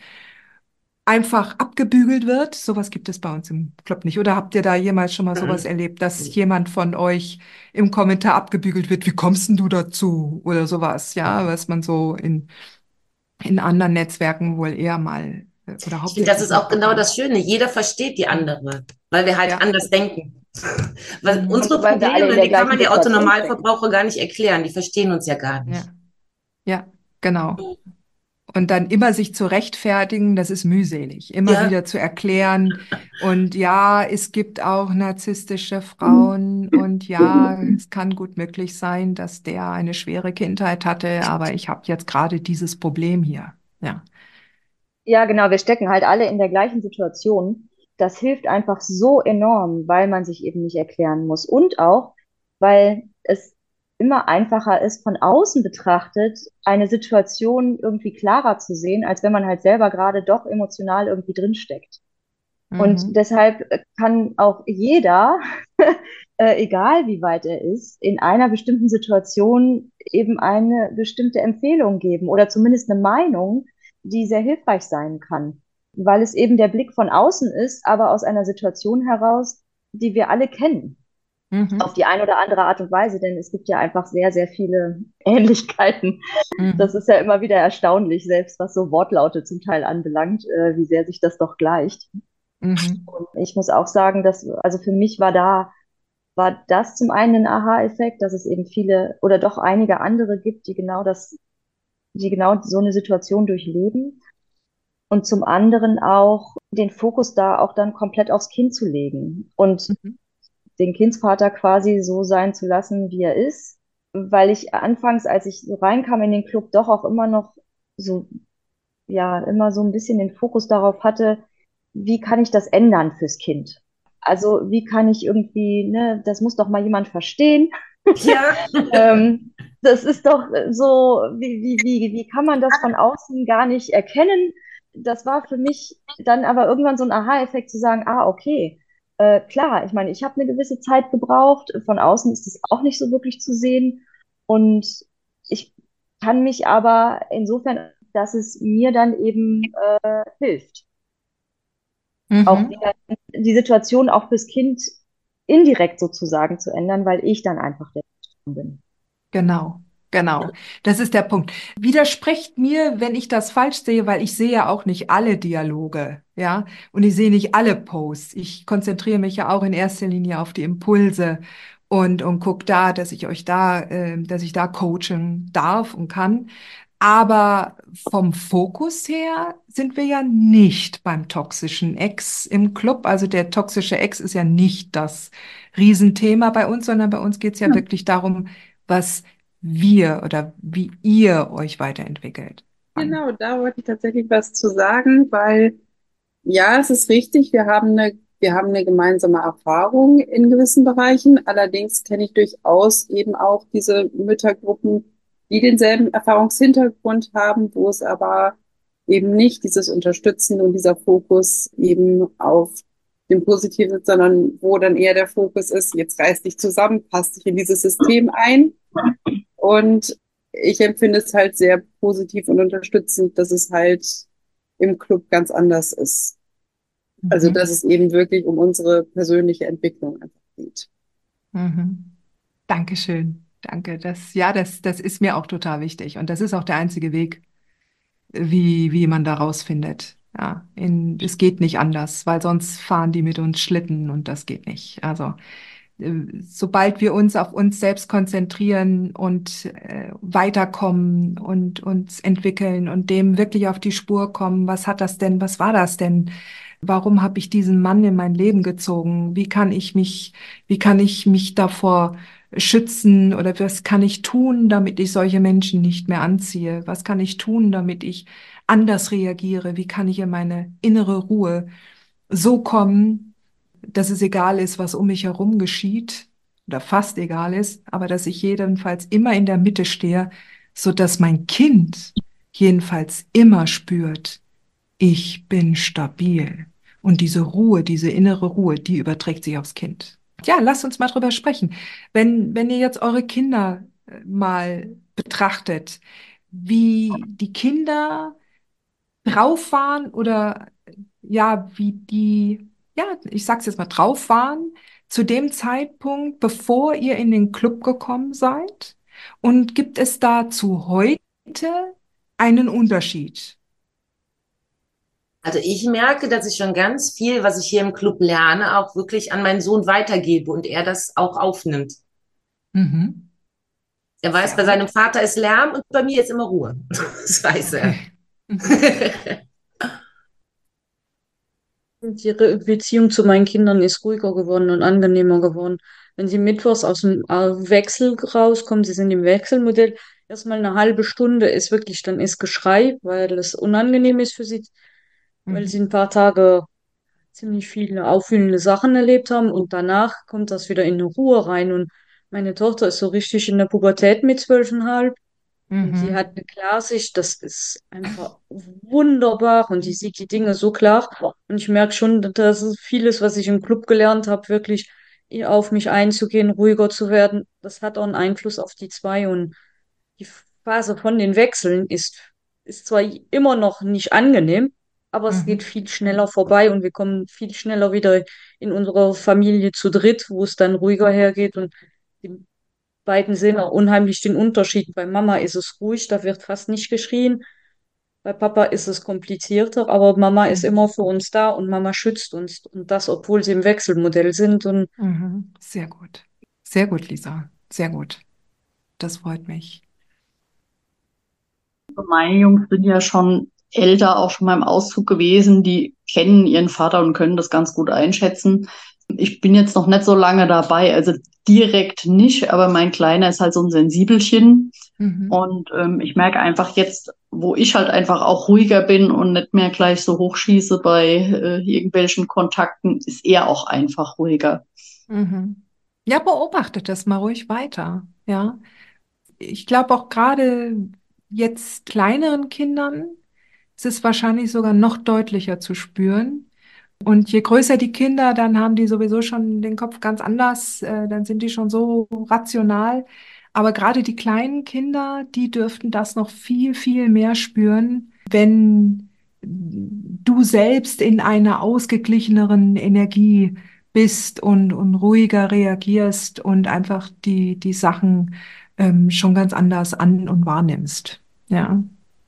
einfach abgebügelt wird. Sowas gibt es bei uns im Club nicht. Oder habt ihr da jemals schon mal sowas Mhm. erlebt, dass jemand von euch im Kommentar abgebügelt wird? Wie kommst denn du dazu? Oder sowas, ja, was man so in, in anderen Netzwerken wohl eher mal äh, oder Ich finde, das hauptsächlich ist auch genau mitbekommt. das Schöne. Jeder versteht die Mhm. andere, weil wir halt Ja. anders denken. Weil Mhm. unsere Und weil wir alle in Probleme, der die kann man gleichen der Situation stecken. Autonormalverbraucher gar nicht erklären. Die verstehen uns ja gar nicht. Ja. Ja, genau. Und dann immer sich zu rechtfertigen, das ist mühselig. Immer Ja, wieder zu erklären. Und ja, es gibt auch narzisstische Frauen. Und ja, es kann gut möglich sein, dass der eine schwere Kindheit hatte. Aber ich habe jetzt gerade dieses Problem hier. Ja. Ja, genau, wir stecken halt alle in der gleichen Situation. Das hilft einfach so enorm, weil man sich eben nicht erklären muss. Und auch, weil es immer einfacher ist, von außen betrachtet, eine Situation irgendwie klarer zu sehen, als wenn man halt selber gerade doch emotional irgendwie drinsteckt. Und Mhm. deshalb kann auch jeder äh, egal wie weit er ist, in einer bestimmten Situation eben eine bestimmte Empfehlung geben oder zumindest eine Meinung, die sehr hilfreich sein kann, weil es eben der Blick von außen ist, aber aus einer Situation heraus, die wir alle kennen, auf Mhm. die eine oder andere Art und Weise, denn es gibt ja einfach sehr, sehr viele Ähnlichkeiten. Das Mhm. ist ja immer wieder erstaunlich, selbst was so Wortlaute zum Teil anbelangt, äh, wie sehr sich das doch gleicht. Mhm. Und ich muss auch sagen, dass, also für mich war da, war das zum einen ein Aha-Effekt, dass es eben viele oder doch einige andere gibt, die genau das, die genau so eine Situation durchleben. Und zum anderen auch den Fokus da auch dann komplett aufs Kind zu legen und Mhm. den Kindsvater quasi so sein zu lassen, wie er ist. Weil ich anfangs, als ich so reinkam in den Club, doch auch immer noch so, ja, immer so ein bisschen den Fokus darauf hatte, wie kann ich das ändern fürs Kind? Also wie kann ich irgendwie, ne, das muss doch mal jemand verstehen. Ja, Ähm, das ist doch so, wie, wie, wie, wie kann man das von außen gar nicht erkennen? Das war für mich dann aber irgendwann so ein Aha-Effekt zu sagen, ah, okay, äh, klar, ich meine, ich habe eine gewisse Zeit gebraucht, von außen ist es auch nicht so wirklich zu sehen und ich kann mich aber insofern, dass es mir dann eben äh, hilft, auch Mhm. wieder die Situation auch fürs Kind indirekt sozusagen zu ändern, weil ich dann einfach der bin. Genau, genau. Das ist der Punkt. Widersprecht mir, wenn ich das falsch sehe, weil ich sehe ja auch nicht alle Dialoge, ja, und ich sehe nicht alle Posts. Ich konzentriere mich ja auch in erster Linie auf die Impulse und und guck da, dass ich euch da, äh, dass ich da coachen darf und kann. Aber vom Fokus her sind wir ja nicht beim toxischen Ex im Club. Also der toxische Ex ist ja nicht das Riesenthema bei uns, sondern bei uns geht es ja Ja. wirklich darum, was wir oder wie ihr euch weiterentwickelt. An. Genau, da wollte ich tatsächlich was zu sagen, weil ja, es ist richtig, wir haben eine, wir haben eine gemeinsame Erfahrung in gewissen Bereichen. Allerdings kenne ich durchaus eben auch diese Müttergruppen, die denselben Erfahrungshintergrund haben, wo es aber eben nicht dieses Unterstützen und dieser Fokus eben auf dem Positiven ist, sondern wo dann eher der Fokus ist, jetzt reiß dich zusammen, passt dich in dieses System ein. Und ich empfinde es halt sehr positiv und unterstützend, dass es halt im Club ganz anders ist. Also, Mhm. dass es eben wirklich um unsere persönliche Entwicklung einfach geht. Mhm. Dankeschön. Danke. Das, ja, das, das ist mir auch total wichtig. Und das ist auch der einzige Weg, wie, wie man da rausfindet. Ja, in, es geht nicht anders, weil sonst fahren die mit uns Schlitten und das geht nicht. Also, äh, sobald wir uns auf uns selbst konzentrieren und äh, weiterkommen und uns entwickeln und dem wirklich auf die Spur kommen, was hat das denn, was war das denn? Warum habe ich diesen Mann in mein Leben gezogen? Wie kann ich mich, wie kann ich mich davor schützen oder was kann ich tun, damit ich solche Menschen nicht mehr anziehe? Was kann ich tun, damit ich anders reagiere? Wie kann ich in meine innere Ruhe so kommen, dass es egal ist, was um mich herum geschieht oder fast egal ist, aber dass ich jedenfalls immer in der Mitte stehe, so dass mein Kind jedenfalls immer spürt, ich bin stabil. Und diese Ruhe, diese innere Ruhe, die überträgt sich aufs Kind. Ja, lasst uns mal drüber sprechen. Wenn, wenn ihr jetzt eure Kinder äh, mal betrachtet, wie die Kinder drauf waren oder ja, wie die, ja, ich sag's jetzt mal, drauf waren zu dem Zeitpunkt, bevor ihr in den Club gekommen seid? Und gibt es da zu heute einen Unterschied? Also ich merke, dass ich schon ganz viel, was ich hier im Club lerne, auch wirklich an meinen Sohn weitergebe und er das auch aufnimmt. Mhm. Er weiß, Sehr bei seinem gut. Vater ist Lärm und bei mir ist immer Ruhe. Das weiß er. Okay. Mhm. Und ihre Beziehung zu meinen Kindern ist ruhiger geworden und angenehmer geworden. Wenn sie mittwochs aus dem äh, Wechsel rauskommen, sie sind im Wechselmodell, erstmal eine halbe Stunde ist wirklich, dann ist Geschrei, weil es unangenehm ist für sie, weil sie Mhm. ein paar Tage ziemlich viele aufwühlende Sachen erlebt haben und danach kommt das wieder in eine Ruhe rein. Und meine Tochter ist so richtig in der Pubertät mit zwölfeinhalb und die hat Mhm. eine Klarsicht, das ist einfach wunderbar und die sieht die Dinge so klar. Und ich merke schon, dass es vieles, was ich im Club gelernt habe, wirklich ihr auf mich einzugehen, ruhiger zu werden. Das hat auch einen Einfluss auf die zwei. Und die Phase von den Wechseln ist, ist zwar immer noch nicht angenehm, aber es geht Mhm. viel schneller vorbei und wir kommen viel schneller wieder in unsere Familie zu dritt, wo es dann ruhiger hergeht. Und die beiden sehen auch unheimlich den Unterschied. Bei Mama ist es ruhig, da wird fast nicht geschrien. Bei Papa ist es komplizierter, aber Mama ist Mhm. immer für uns da und Mama schützt uns. Und das, obwohl sie im Wechselmodell sind. Und Mhm. Sehr gut. Sehr gut, Lisa. Sehr gut. Das freut mich. Meine Jungs sind ja schon älter, auch schon beim Auszug gewesen. Die kennen ihren Vater und können das ganz gut einschätzen. Ich bin jetzt noch nicht so lange dabei, also direkt nicht, aber mein Kleiner ist halt so ein Sensibelchen. Mhm. Und ähm, ich merke einfach jetzt, wo ich halt einfach auch ruhiger bin und nicht mehr gleich so hochschieße bei äh, irgendwelchen Kontakten, ist er auch einfach ruhiger. Mhm. Ja, beobachtet das mal ruhig weiter. Ja. Ich glaube auch gerade jetzt kleineren Kindern ist es wahrscheinlich sogar noch deutlicher zu spüren. Und je größer die Kinder, dann haben die sowieso schon den Kopf ganz anders, äh, dann sind die schon so rational. Aber gerade die kleinen Kinder, die dürften das noch viel, viel mehr spüren, wenn du selbst in einer ausgeglicheneren Energie bist und, und ruhiger reagierst und einfach die, die Sachen ähm, schon ganz anders an und wahrnimmst. Ja.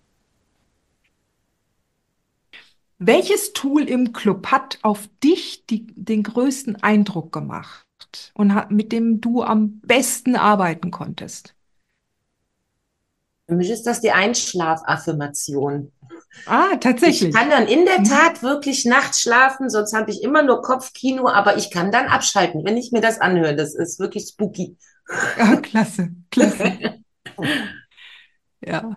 Welches Tool im Club hat auf dich die, den größten Eindruck gemacht und hat, mit dem du am besten arbeiten konntest? Für mich ist das die Einschlafaffirmation. Ah, Ich kann tatsächlich. dann in der Mhm. Tat wirklich nachts schlafen, sonst habe ich immer nur Kopfkino, aber ich kann dann abschalten, wenn ich mir das anhöre. Das ist wirklich spooky. Ja, klasse, klasse. Ja,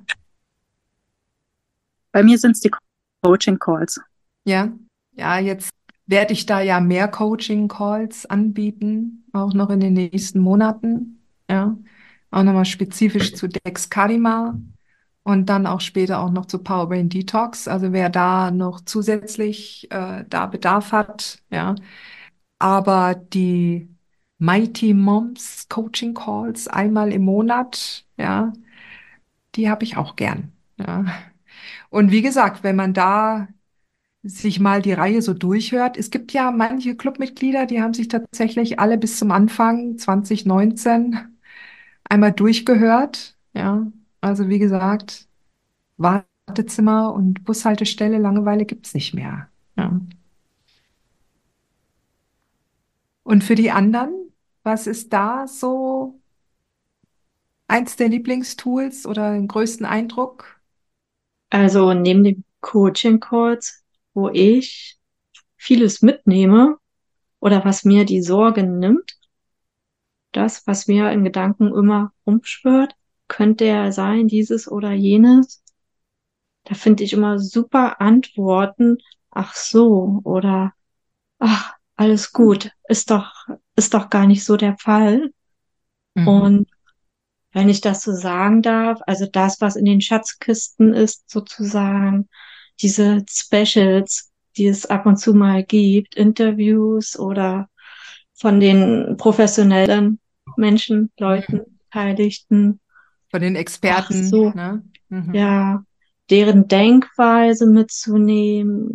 Bei mir sind es die Coaching Calls. ja, ja, jetzt werde ich da ja mehr Coaching-Calls anbieten, auch noch in den nächsten Monaten. Ja, auch nochmal spezifisch zu Dexcarima und dann auch später auch noch zu Power Brain Detox. Also wer da noch zusätzlich äh, da Bedarf hat, ja. Aber die Mighty Moms Coaching Calls einmal im Monat, ja, die habe ich auch gern. Ja. Und wie gesagt, wenn man da sich mal die Reihe so durchhört, es gibt ja manche Clubmitglieder, die haben sich tatsächlich alle bis zum Anfang zwanzig neunzehn einmal durchgehört. Ja, also wie gesagt, Wartezimmer und Bushaltestelle, Langeweile gibt's nicht mehr. Ja. Und für die anderen, was ist da so eins der Lieblingstools oder den größten Eindruck? Also neben den Coaching Calls, wo ich vieles mitnehme oder was mir die Sorgen nimmt, das, was mir in Gedanken immer rumschwirrt, könnte ja sein, dieses oder jenes. Da finde ich immer super Antworten. Ach so, oder ach, alles gut, ist doch, ist doch gar nicht so der Fall. Mhm. Und wenn ich das so sagen darf, also das, was in den Schatzkisten ist, sozusagen, diese Specials, die es ab und zu mal gibt, Interviews oder von den professionellen Menschen, Leuten, Mhm. Beteiligten, Von den ach Experten, so, ne? Mhm. ja, deren Denkweise mitzunehmen,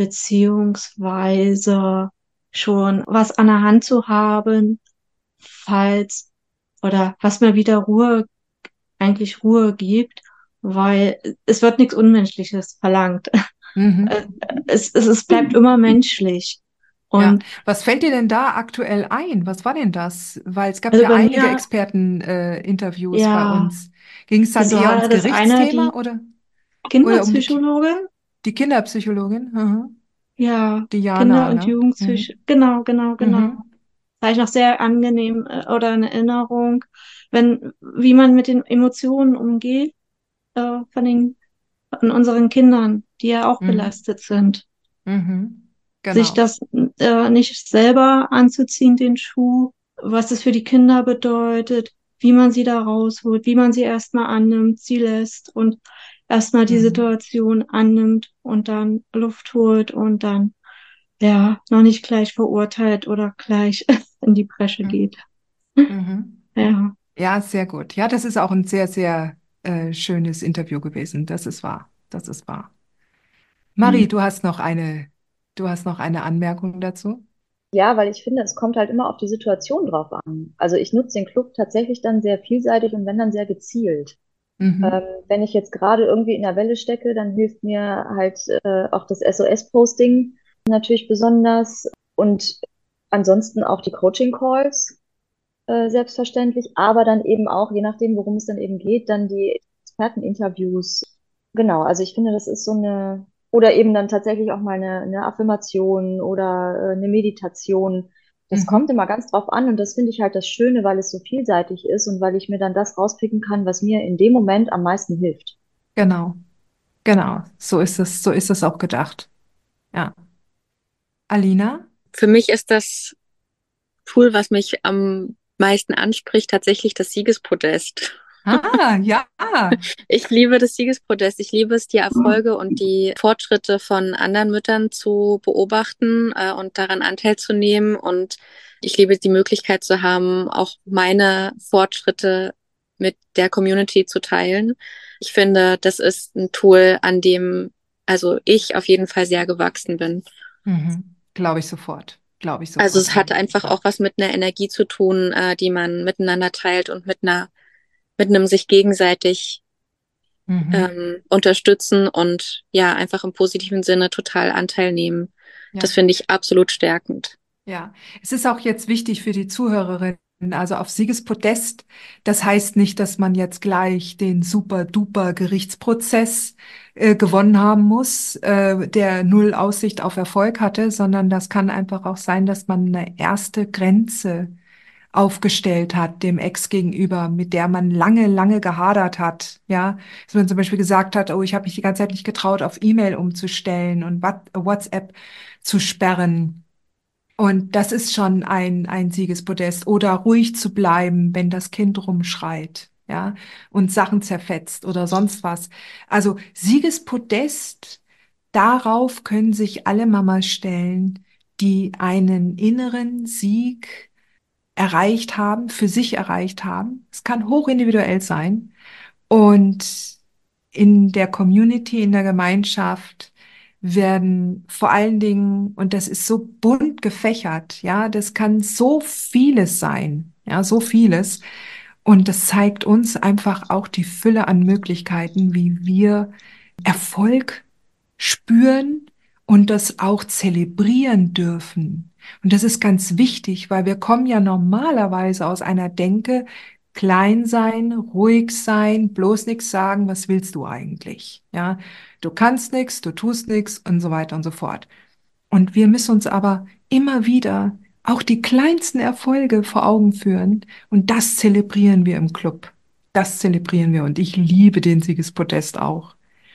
beziehungsweise schon was an der Hand zu haben, falls oder was mir wieder Ruhe, eigentlich Ruhe gibt, weil es wird nichts Unmenschliches verlangt. Mhm. Äh, Es, es, es bleibt immer menschlich. Ja, Und was fällt dir denn da aktuell ein? Was war denn das? Weil es gab also ja bei einige mir, Experten-Interviews äh, Interviews bei ja, uns. Ging es dann es eher war ums das eine, Gerichtsthema die oder, oder um die, Ki- Kinderpsychologin, die Kinderpsychologin? Mhm. ja, Kinder- Diana, und ne? Jugendpsych, Mhm. genau, genau, genau. Mhm. War ich noch sehr angenehm äh, oder in Erinnerung, wenn, wie man mit den Emotionen umgeht, äh, von den, von unseren Kindern, die ja auch Mhm. belastet sind. Mhm. Sich Genau. das äh, nicht selber anzuziehen, den Schuh, was es für die Kinder bedeutet, wie man sie da rausholt, wie man sie erstmal annimmt, sie lässt und erstmal die Mhm. Situation annimmt und dann Luft holt und dann ja noch nicht gleich verurteilt oder gleich in die Bresche Mhm. geht. Mhm. Ja. Ja, sehr gut. Ja, das ist auch ein sehr, sehr äh, schönes Interview gewesen. Das ist wahr. Das ist wahr. Marie, Mhm. du hast noch eine, du hast noch eine Anmerkung dazu? Ja, weil ich finde, es kommt halt immer auf die Situation drauf an. Also ich nutze den Club tatsächlich dann sehr vielseitig und wenn dann sehr gezielt. Ähm, Mhm. wenn ich jetzt gerade irgendwie in der Welle stecke, dann hilft mir halt äh, auch das S O S-Posting natürlich besonders und ansonsten auch die Coaching-Calls äh, selbstverständlich, aber dann eben auch, je nachdem, worum es dann eben geht, dann die Experteninterviews. Genau, also ich finde, das ist so eine, oder eben dann tatsächlich auch mal eine, eine Affirmation oder äh, eine Meditation. Das kommt Mhm. immer ganz drauf an und das finde ich halt das Schöne, weil es so vielseitig ist und weil ich mir dann das rauspicken kann, was mir in dem Moment am meisten hilft. Genau, genau. So ist es, so ist es auch gedacht. Ja. Alina? Für mich ist das Tool, was mich am meisten anspricht, tatsächlich das Siegespodest. Ah, ja. Ich liebe das Siegespodest. Ich liebe es, die Erfolge und die Fortschritte von anderen Müttern zu beobachten äh, und daran Anteil zu nehmen. Und ich liebe die Möglichkeit zu haben, auch meine Fortschritte mit der Community zu teilen. Ich finde, das ist ein Tool, an dem also ich auf jeden Fall sehr gewachsen bin. Mhm. Glaube ich sofort. Glaube ich Also sofort, es hat Alina. einfach auch was mit einer Energie zu tun, äh, die man miteinander teilt und mit einer, mit einem sich gegenseitig Mhm. ähm, unterstützen und ja, einfach im positiven Sinne total Anteil nehmen. Das Ja. finde ich absolut stärkend. Ja, es ist auch jetzt wichtig für die Zuhörerinnen, also auf Siegespodest. Das heißt nicht, dass man jetzt gleich den super-duper Gerichtsprozess äh, gewonnen haben muss, äh, der null Aussicht auf Erfolg hatte, sondern das kann einfach auch sein, dass man eine erste Grenze aufgestellt hat dem Ex gegenüber, mit der man lange, lange gehadert hat. Ja, dass man zum Beispiel gesagt hat, oh, ich habe mich die ganze Zeit nicht getraut, auf E-Mail umzustellen und What- WhatsApp zu sperren. Und das ist schon ein, ein Siegespodest. Oder ruhig zu bleiben, wenn das Kind rumschreit, ja, und Sachen zerfetzt oder sonst was. Also Siegespodest, darauf können sich alle Mamas stellen, die einen inneren Sieg erreicht haben, für sich erreicht haben. Es kann hochindividuell sein. Und in der Community, in der Gemeinschaft werden vor allen Dingen, und das ist so bunt gefächert, ja, das kann so vieles sein, ja, so vieles. Und das zeigt uns einfach auch die Fülle an Möglichkeiten, wie wir Erfolg spüren und das auch zelebrieren dürfen. Und das ist ganz wichtig, weil wir kommen ja normalerweise aus einer Denke, klein sein, ruhig sein, bloß nichts sagen, was willst du eigentlich? Ja, du kannst nichts, du tust nichts und so weiter und so fort. Und wir müssen uns aber immer wieder auch die kleinsten Erfolge vor Augen führen und das zelebrieren wir im Club. Das zelebrieren wir und ich liebe den Siegespodest auch.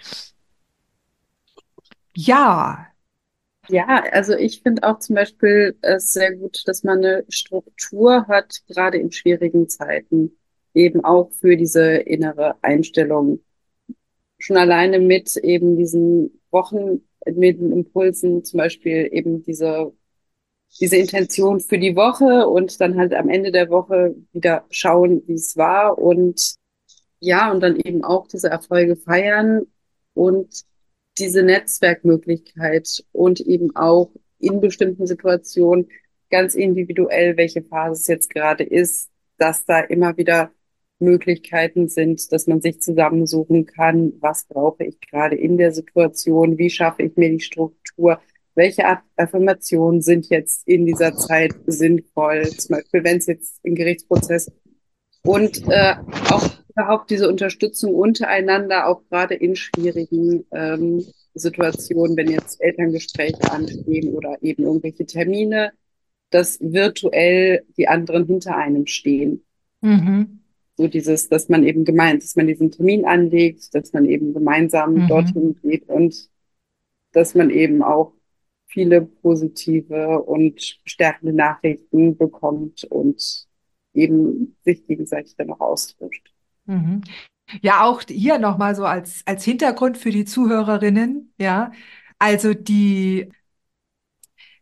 Ja, Ja, also ich finde auch zum Beispiel es sehr gut, dass man eine Struktur hat, gerade in schwierigen Zeiten, eben auch für diese innere Einstellung. Schon alleine mit eben diesen Wochen, mit den Impulsen, zum Beispiel eben diese, diese Intention für die Woche und dann halt am Ende der Woche wieder schauen, wie es war und ja, und dann eben auch diese Erfolge feiern und diese Netzwerkmöglichkeit und eben auch in bestimmten Situationen ganz individuell, welche Phase es jetzt gerade ist, dass da immer wieder Möglichkeiten sind, dass man sich zusammensuchen kann, was brauche ich gerade in der Situation, wie schaffe ich mir die Struktur, welche Art Affirmationen sind jetzt in dieser Zeit sinnvoll, zum Beispiel wenn es jetzt im Gerichtsprozess und äh, auch überhaupt diese Unterstützung untereinander, auch gerade in schwierigen ähm, Situationen, wenn jetzt Elterngespräche anstehen oder eben irgendwelche Termine, dass virtuell die anderen hinter einem stehen. mhm, So dieses, dass man eben gemeint, dass man diesen Termin anlegt, dass man eben gemeinsam mhm, dorthin geht und dass man eben auch viele positive und stärkende Nachrichten bekommt und eben sich gegenseitig dann auch austauscht. mhm. Ja, auch hier nochmal so als, als Hintergrund für die Zuhörerinnen, ja. Also die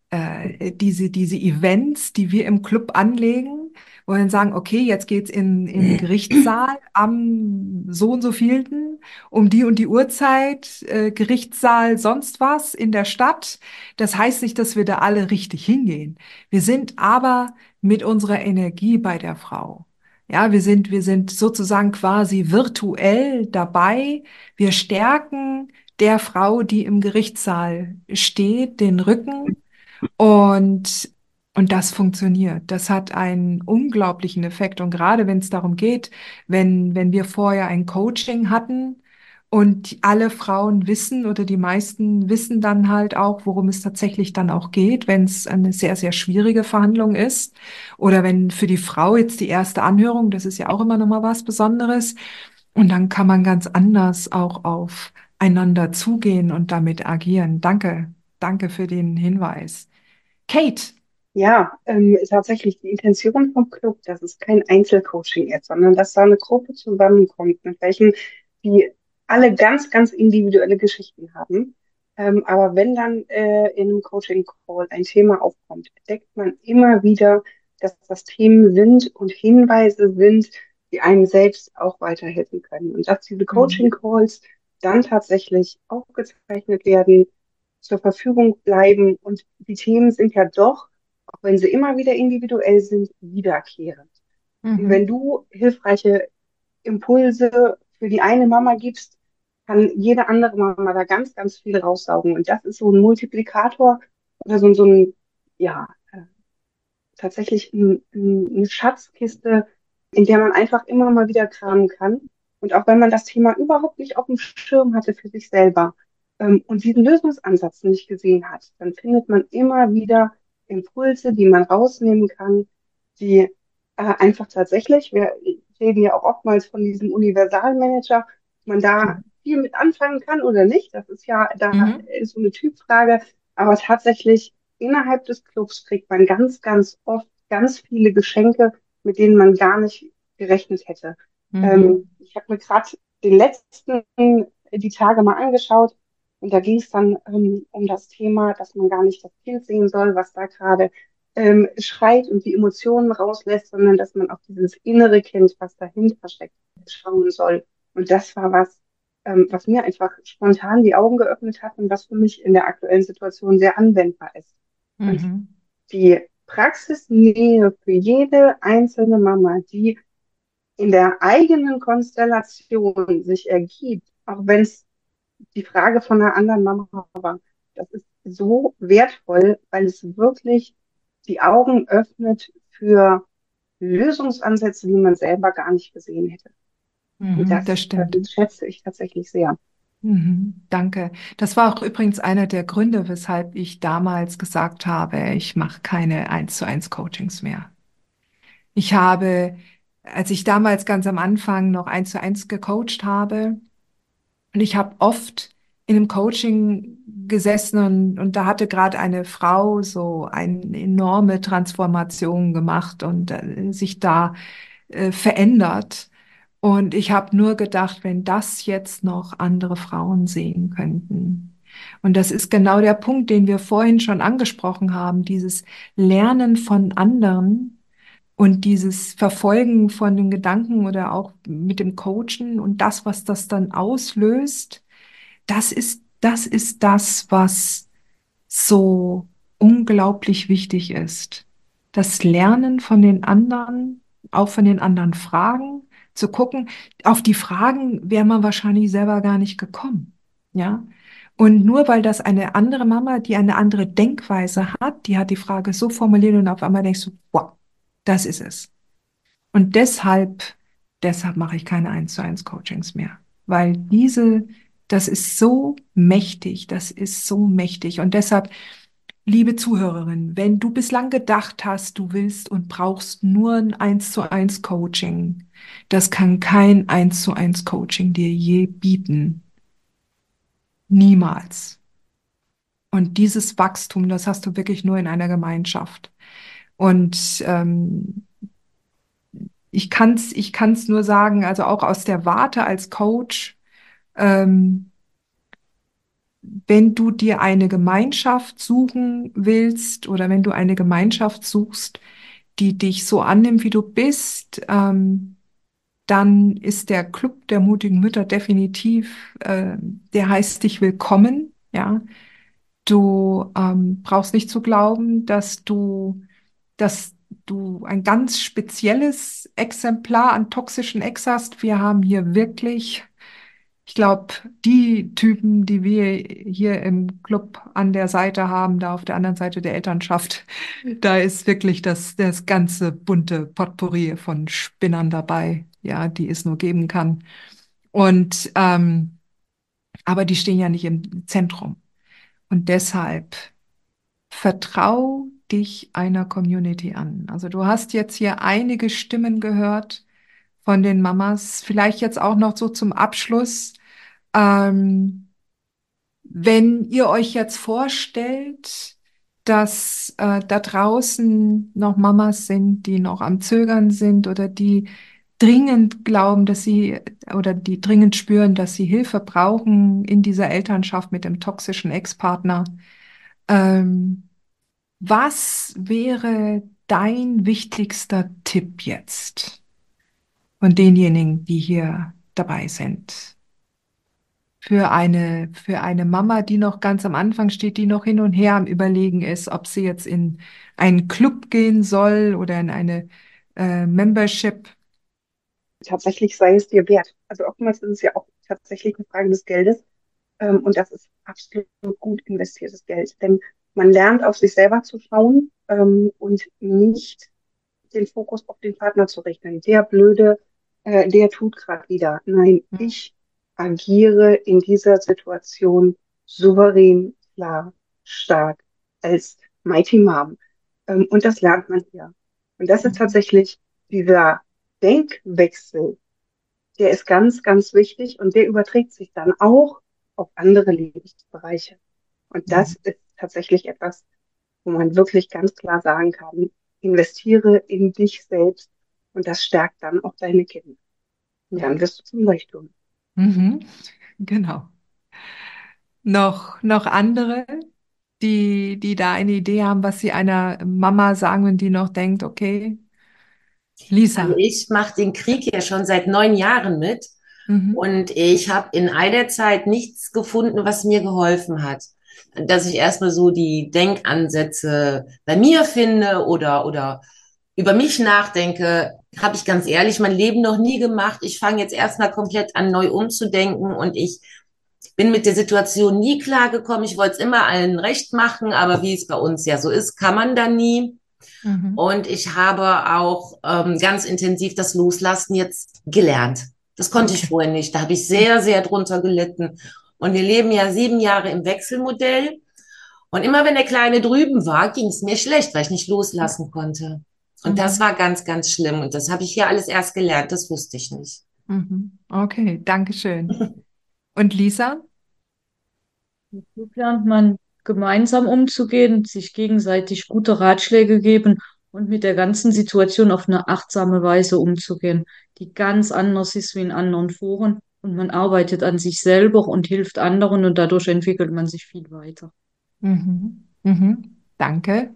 äh, diese, diese Events, die wir im Club anlegen, wo wir dann sagen, okay, jetzt geht's in, in den Gerichtssaal am so und so vielten, um die und die Uhrzeit, äh, Gerichtssaal, sonst was in der Stadt. Das heißt nicht, dass wir da alle richtig hingehen. Wir sind aber mit unserer Energie bei der Frau. Ja, wir sind, wir sind sozusagen quasi virtuell dabei. Wir stärken der Frau, die im Gerichtssaal steht, den Rücken. Und, und das funktioniert. Das hat einen unglaublichen Effekt. Und gerade wenn es darum geht, wenn, wenn wir vorher ein Coaching hatten und alle Frauen wissen oder die meisten wissen dann halt auch, worum es tatsächlich dann auch geht, wenn es eine sehr, sehr schwierige Verhandlung ist oder wenn für die Frau jetzt die erste Anhörung, das ist ja auch immer noch mal was Besonderes. Und dann kann man ganz anders auch auf einander zugehen und damit agieren. Danke, danke für den Hinweis. Kate. Ja, ähm, tatsächlich die Intention vom Club, dass es kein Einzelcoaching ist, sondern dass da eine Gruppe zusammenkommt, mit welchen die alle ganz, ganz individuelle Geschichten haben. Ähm, aber wenn dann äh, in einem Coaching-Call ein Thema aufkommt, entdeckt man immer wieder, dass das Themen sind und Hinweise sind, die einem selbst auch weiterhelfen können. Und dass diese Coaching-Calls dann tatsächlich aufgezeichnet werden, zur Verfügung bleiben. Und die Themen sind ja doch, auch wenn sie immer wieder individuell sind, wiederkehrend. Und wenn du hilfreiche Impulse für die eine Mama gibst, kann jede andere Mama da ganz, ganz viel raussaugen. Und das ist so ein Multiplikator oder so, so ein, ja, äh, tatsächlich ein, ein, eine Schatzkiste, in der man einfach immer mal wieder kramen kann. Und auch wenn man das Thema überhaupt nicht auf dem Schirm hatte für sich selber ähm, und diesen Lösungsansatz nicht gesehen hat, dann findet man immer wieder Impulse, die man rausnehmen kann, die äh, einfach tatsächlich, wir reden ja auch oftmals von diesem Universalmanager, man da viel mit anfangen kann oder nicht. Das ist ja, da Mhm. ist so eine Typfrage, aber tatsächlich innerhalb des Clubs kriegt man ganz, ganz oft ganz viele Geschenke, mit denen man gar nicht gerechnet hätte. Mhm. Ähm, ich habe mir gerade den letzten die Tage mal angeschaut und da ging es dann ähm, um das Thema, dass man gar nicht das Kind sehen soll, was da gerade ähm, schreit und die Emotionen rauslässt, sondern dass man auf dieses innere Kind, was dahinter steckt, schauen soll. Und das war was, ähm, was mir einfach spontan die Augen geöffnet hat und was für mich in der aktuellen Situation sehr anwendbar ist. Und Mhm. die Praxisnähe für jede einzelne Mama, die in der eigenen Konstellation sich ergibt, auch wenn es die Frage von einer anderen Mama war, das ist so wertvoll, weil es wirklich die Augen öffnet für Lösungsansätze, die man selber gar nicht gesehen hätte. Und Mhm. Das das stimmt. äh, schätze ich tatsächlich sehr. Mhm. Danke. Das war auch übrigens einer der Gründe, weshalb ich damals gesagt habe, ich mache keine eins zu eins Coachings mehr. Ich habe, als ich damals ganz am Anfang noch eins zu eins gecoacht habe, und ich habe oft in einem Coaching gesessen und, und da hatte gerade eine Frau so eine enorme Transformation gemacht und äh, sich da äh, verändert. Und ich habe nur gedacht, wenn das jetzt noch andere Frauen sehen könnten. Und das ist genau der Punkt, den wir vorhin schon angesprochen haben, dieses Lernen von anderen und dieses Verfolgen von den Gedanken oder auch mit dem Coachen und das, was das dann auslöst, das ist, das ist das, was so unglaublich wichtig ist. Das Lernen von den anderen, auch von den anderen Fragen, zu gucken. Auf die Fragen wäre man wahrscheinlich selber gar nicht gekommen. Ja. Und nur weil das eine andere Mama, die eine andere Denkweise hat, die hat die Frage so formuliert und auf einmal denkst du, wow, das ist es. Und deshalb, deshalb mache ich keine eins zu eins Coachings mehr, weil diese, das ist so mächtig, das ist so mächtig. Und deshalb, liebe Zuhörerin, wenn du bislang gedacht hast, du willst und brauchst nur ein eins zu eins Coaching, das kann kein eins zu eins Coaching dir je bieten. Niemals. Und dieses Wachstum, das hast du wirklich nur in einer Gemeinschaft. Und ähm, ich kann's, ich kann's nur sagen, also auch aus der Warte als Coach, ähm, wenn du dir eine Gemeinschaft suchen willst oder wenn du eine Gemeinschaft suchst, die dich so annimmt, wie du bist, ähm, dann ist der Club der mutigen Mütter definitiv, äh, der heißt dich willkommen, ja. Du ähm, brauchst nicht zu glauben, dass du, dass du ein ganz spezielles Exemplar an toxischen Ex hast. Wir haben hier wirklich, ich glaube, die Typen, die wir hier im Club an der Seite haben, da auf der anderen Seite der Elternschaft, da ist wirklich das, das ganze bunte Potpourri von Spinnern dabei, ja, die es nur geben kann. Und ähm, aber die stehen ja nicht im Zentrum. Und deshalb vertrau dich einer Community an. Also du hast jetzt hier einige Stimmen gehört von den Mamas. Vielleicht jetzt auch noch so zum Abschluss. Ähm, wenn ihr euch jetzt vorstellt, dass äh, da draußen noch Mamas sind, die noch am Zögern sind oder die dringend glauben, dass sie oder die dringend spüren, dass sie Hilfe brauchen in dieser Elternschaft mit dem toxischen Ex-Partner, ähm, was wäre dein wichtigster Tipp jetzt von denjenigen, die hier dabei sind? Für eine, für eine Mama, die noch ganz am Anfang steht, die noch hin und her am Überlegen ist, ob sie jetzt in einen Club gehen soll oder in eine äh, Membership. Tatsächlich sei es dir wert. Also oftmals ist es ja auch tatsächlich eine Frage des Geldes. Ähm, und das ist absolut gut investiertes Geld. Denn man lernt auf sich selber zu schauen ähm, und nicht den Fokus auf den Partner zu richten. Der Blöde, äh, der tut gerade wieder. Nein, ich agiere in dieser Situation souverän, klar, stark, als Mighty Mom. Ähm, und das lernt man hier. Und das ist tatsächlich dieser Denkwechsel, der ist ganz, ganz wichtig und der überträgt sich dann auch auf andere Lebensbereiche. Und das ist tatsächlich etwas, wo man wirklich ganz klar sagen kann, investiere in dich selbst und das stärkt dann auch deine Kinder. Und dann wirst du zum Leuchtturm. Mhm, genau. Noch, noch andere, die, die da eine Idee haben, was sie einer Mama sagen, wenn die noch denkt, okay, Also Lisa. ich mache den Krieg ja schon seit neun Jahren mit Mhm. und ich habe in all der Zeit nichts gefunden, was mir geholfen hat. Dass ich erstmal so die Denkansätze bei mir finde oder, oder über mich nachdenke, habe ich ganz ehrlich mein Leben noch nie gemacht. Ich fange jetzt erstmal komplett an, neu umzudenken und ich bin mit der Situation nie klargekommen. Ich wollte es immer allen recht machen, aber wie es bei uns ja so ist, kann man da nie. Mhm. Und ich habe auch ähm, ganz intensiv das Loslassen jetzt gelernt. Das konnte ich Okay. vorher nicht. Da habe ich sehr, sehr drunter gelitten. Und wir leben ja sieben Jahre im Wechselmodell. Und immer wenn der Kleine drüben war, ging es mir schlecht, weil ich nicht loslassen konnte. Und das Mhm. war ganz, ganz schlimm. Und das habe ich hier alles erst gelernt. Das wusste ich nicht. Mhm. Okay, danke schön. Und Lisa? So lernt man gemeinsam umzugehen, sich gegenseitig gute Ratschläge geben und mit der ganzen Situation auf eine achtsame Weise umzugehen, die ganz anders ist wie in anderen Foren. Und man arbeitet an sich selber und hilft anderen und dadurch entwickelt man sich viel weiter. Mhm. Mhm. Danke.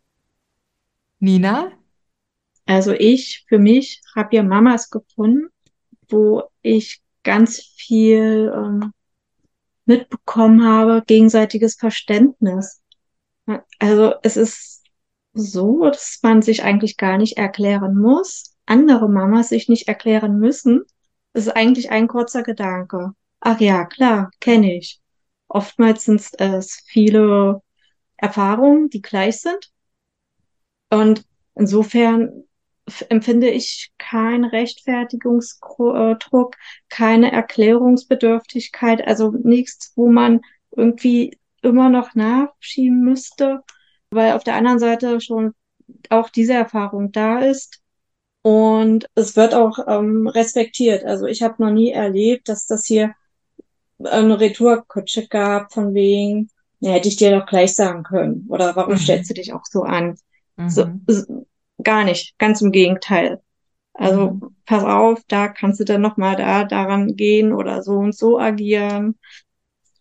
Nina? Also ich für mich habe ja Mamas gefunden, wo ich ganz viel ähm, mitbekommen habe, gegenseitiges Verständnis. Also es ist so, dass man sich eigentlich gar nicht erklären muss, andere Mamas sich nicht erklären müssen. Es ist eigentlich ein kurzer Gedanke. Ach ja, klar, kenne ich. Oftmals sind es viele Erfahrungen, die gleich sind. Und insofern f- empfinde ich keinen Rechtfertigungsdruck, keine Erklärungsbedürftigkeit, also nichts, wo man irgendwie immer noch nachschieben müsste, weil auf der anderen Seite schon auch diese Erfahrung da ist. Und es wird auch ähm, respektiert. Also ich habe noch nie erlebt, dass das hier eine Retourkutsche gab, von wegen, ja, hätte ich dir doch gleich sagen können. Oder warum stellst du Mhm. dich auch so an? So, Mhm. so, gar nicht, ganz im Gegenteil. Also Mhm. pass auf, da kannst du dann nochmal da daran gehen oder so und so agieren.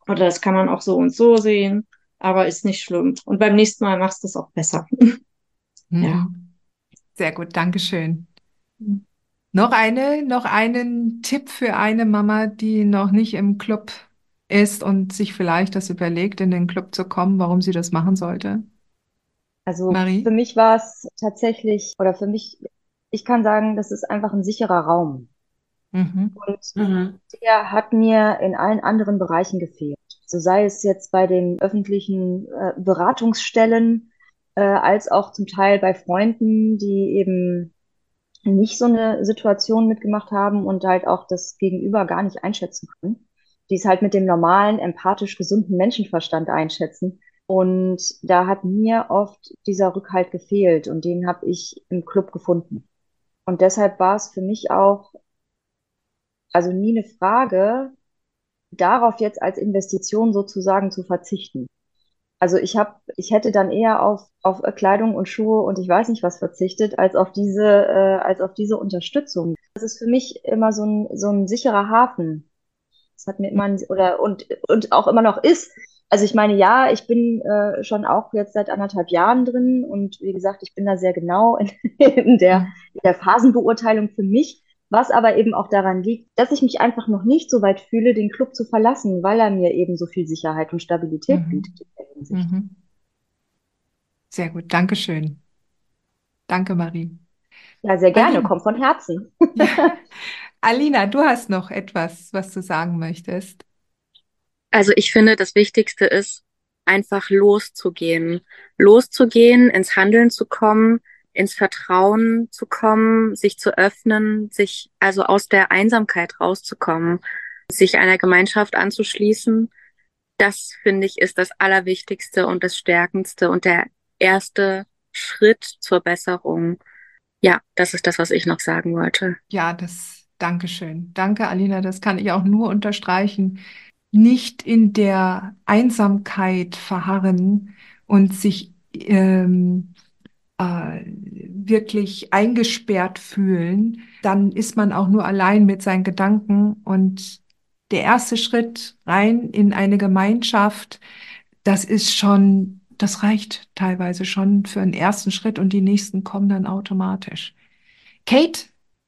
Oder das kann man auch so und so sehen, aber ist nicht schlimm. Und beim nächsten Mal machst du es auch besser. Ja. Mhm. Sehr gut, Dankeschön. Noch eine, noch einen Tipp für eine Mama, die noch nicht im Club ist und sich vielleicht das überlegt, in den Club zu kommen, warum sie das machen sollte. Also für Marie? mich war es tatsächlich, oder für mich, ich kann sagen, das ist einfach ein sicherer Raum. Mhm. Und Mhm. der hat mir in allen anderen Bereichen gefehlt. So sei es jetzt bei den öffentlichen äh, Beratungsstellen, äh, als auch zum Teil bei Freunden, die eben nicht so eine Situation mitgemacht haben und halt auch das Gegenüber gar nicht einschätzen können, die es halt mit dem normalen, empathisch gesunden Menschenverstand einschätzen. Und da hat mir oft dieser Rückhalt gefehlt und den habe ich im Club gefunden. Und deshalb war es für mich auch, also nie eine Frage, darauf jetzt als Investition sozusagen zu verzichten. Also ich habe, ich hätte dann eher auf, auf Kleidung und Schuhe und ich weiß nicht was verzichtet, als auf diese, äh, als auf diese Unterstützung. Das ist für mich immer so ein, so ein sicherer Hafen. Das hat mir immer, ein- oder, und, und auch immer noch ist. Also ich meine, ja, ich bin äh, schon auch jetzt seit anderthalb Jahren drin und wie gesagt, ich bin da sehr genau in, in der, Mhm. in der Phasenbeurteilung für mich, was aber eben auch daran liegt, dass ich mich einfach noch nicht so weit fühle, den Club zu verlassen, weil er mir eben so viel Sicherheit und Stabilität Mhm. bietet in der Hinsicht. Mhm. Sehr gut, Dankeschön. Danke, Marie. Ja, sehr gerne, Alina, kommt von Herzen. ja. Alina, du hast noch etwas, was du sagen möchtest. Also ich finde, das Wichtigste ist, einfach loszugehen. Loszugehen, ins Handeln zu kommen, ins Vertrauen zu kommen, sich zu öffnen, sich also aus der Einsamkeit rauszukommen, sich einer Gemeinschaft anzuschließen. Das finde ich ist das Allerwichtigste und das Stärkendste und der erste Schritt zur Besserung. Ja, das ist das, was ich noch sagen wollte. Ja, das, Dankeschön. Danke, Alina, das kann ich auch nur unterstreichen. Nicht in der Einsamkeit verharren und sich ähm, äh, wirklich eingesperrt fühlen, dann ist man auch nur allein mit seinen Gedanken. Und der erste Schritt rein in eine Gemeinschaft, das ist schon, das reicht teilweise schon für einen ersten Schritt und die nächsten kommen dann automatisch. Kate,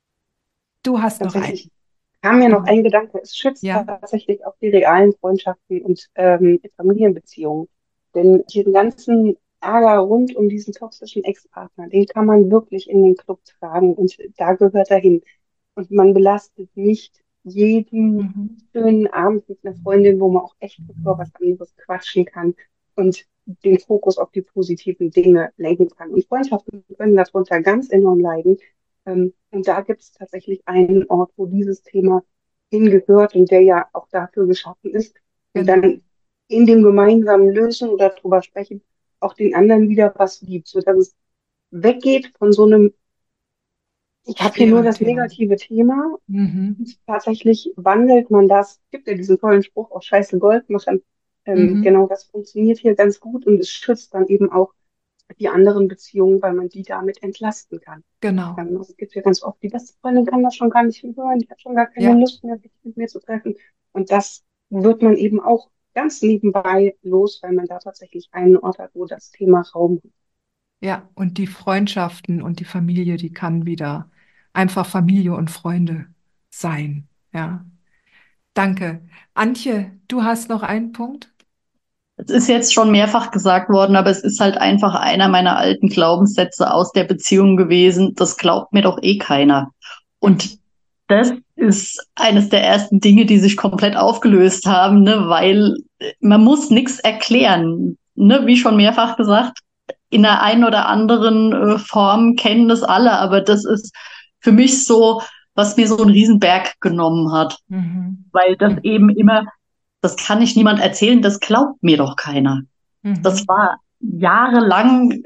du hast noch ein. Tatsächlich kam mir noch Genau. ein Gedanke. Es schützt Ja. tatsächlich auch die realen Freundschaften und ähm, Familienbeziehungen. Denn diesen ganzen Ärger rund um diesen toxischen Ex-Partner, den kann man wirklich in den Club tragen und da gehört er hin. Und man belastet nicht jeden Mhm. schönen Abend mit einer Freundin, wo man auch echt über was anderes quatschen kann und den Fokus auf die positiven Dinge lenken kann. Und Freundschaften können darunter ganz enorm leiden. Ähm, und da gibt es tatsächlich einen Ort, wo dieses Thema hingehört und der ja auch dafür geschaffen ist. Und Genau. dann in dem gemeinsamen Lösen oder drüber sprechen, auch den anderen wieder was gibt, sodass es weggeht von so einem, ich habe hier nur Schweren das Thema. negative Thema. Mhm. Und tatsächlich wandelt man das, gibt ja diesen tollen Spruch auf Scheiße Gold machen. Ähm, Mhm. genau, das funktioniert hier ganz gut und es schützt dann eben auch die anderen Beziehungen, weil man die damit entlasten kann. Genau. Ähm, es gibt ja ganz oft, die beste Freundin kann das schon gar nicht mehr hören, die hat schon gar keine Ja. Lust mehr, sich mit mir zu treffen. Und das wird man eben auch ganz nebenbei los, weil man da tatsächlich einen Ort hat, wo das Thema Raum hat. Ja. Und die Freundschaften und die Familie, die kann wieder einfach Familie und Freunde sein. Ja. Danke. Antje, du hast noch einen Punkt? Es ist jetzt schon mehrfach gesagt worden, aber es ist halt einfach einer meiner alten Glaubenssätze aus der Beziehung gewesen. Das glaubt mir doch eh keiner. Und das ist eines der ersten Dinge, die sich komplett aufgelöst haben, ne, weil man muss nichts erklären. Ne, wie schon mehrfach gesagt, in der einen oder anderen äh, Form kennen das alle, aber das ist für mich so, was mir so einen Riesenberg genommen hat, Mhm. weil das Mhm. eben immer, das kann nicht niemand erzählen, das glaubt mir doch keiner. Das Mhm. war jahrelang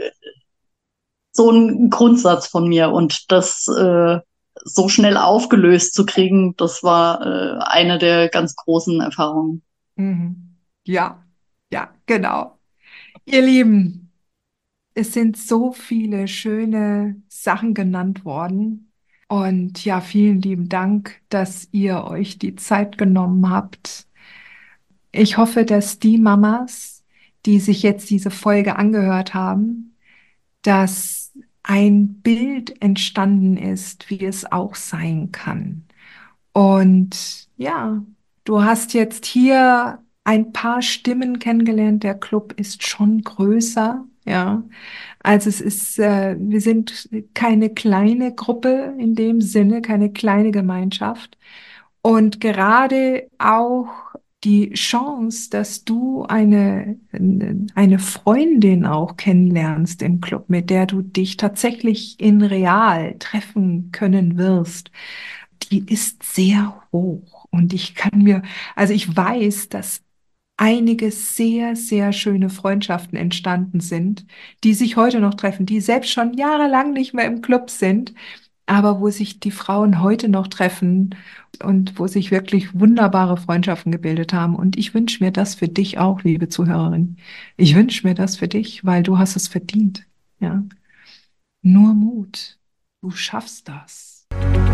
so ein Grundsatz von mir und das äh, so schnell aufgelöst zu kriegen, das war äh, eine der ganz großen Erfahrungen. Mhm. Ja. Ja, genau. Ihr Lieben, es sind so viele schöne Sachen genannt worden. Und ja, vielen lieben Dank, dass ihr euch die Zeit genommen habt, Ich hoffe, dass die Mamas, die sich jetzt diese Folge angehört haben, dass ein Bild entstanden ist, wie es auch sein kann. Und ja, du hast jetzt hier ein paar Stimmen kennengelernt. Der Club ist schon größer, ja. Also es ist, äh, wir sind keine kleine Gruppe in dem Sinne, keine kleine Gemeinschaft. Und gerade auch die Chance, dass du eine, eine Freundin auch kennenlernst im Club, mit der du dich tatsächlich in real treffen können wirst, die ist sehr hoch. Und ich kann mir, also ich weiß, dass einige sehr, sehr schöne Freundschaften entstanden sind, die sich heute noch treffen, die selbst schon jahrelang nicht mehr im Club sind, aber wo sich die Frauen heute noch treffen und wo sich wirklich wunderbare Freundschaften gebildet haben. Und ich wünsche mir das für dich auch, liebe Zuhörerin. Ich wünsche mir das für dich, weil du hast es verdient. Ja. Nur Mut. Du schaffst das.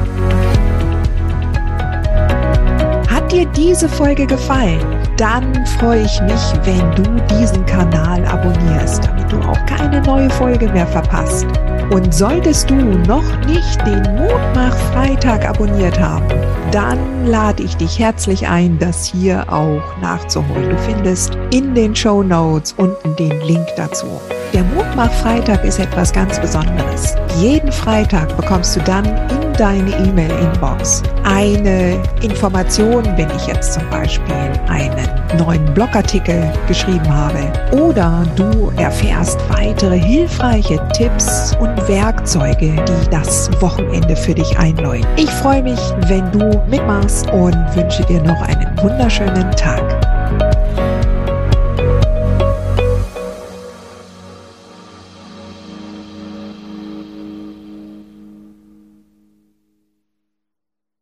Hat dir diese Folge gefallen? Dann freue ich mich, wenn du diesen Kanal abonnierst, damit du auch keine neue Folge mehr verpasst. Und solltest du noch nicht den Mutmach-Freitag abonniert haben, dann lade ich dich herzlich ein, das hier auch nachzuholen. Du findest in den Shownotes unten den Link dazu. Der Mutmach-Freitag ist etwas ganz Besonderes. Jeden Freitag bekommst du dann in deine E-Mail-Inbox eine Information, wenn ich jetzt zum Beispiel einen neuen Blogartikel geschrieben habe, oder du erfährst weitere hilfreiche Tipps und Werkzeuge, die das Wochenende für dich einläuten. Ich freue mich, wenn du mitmachst und wünsche dir noch einen wunderschönen Tag.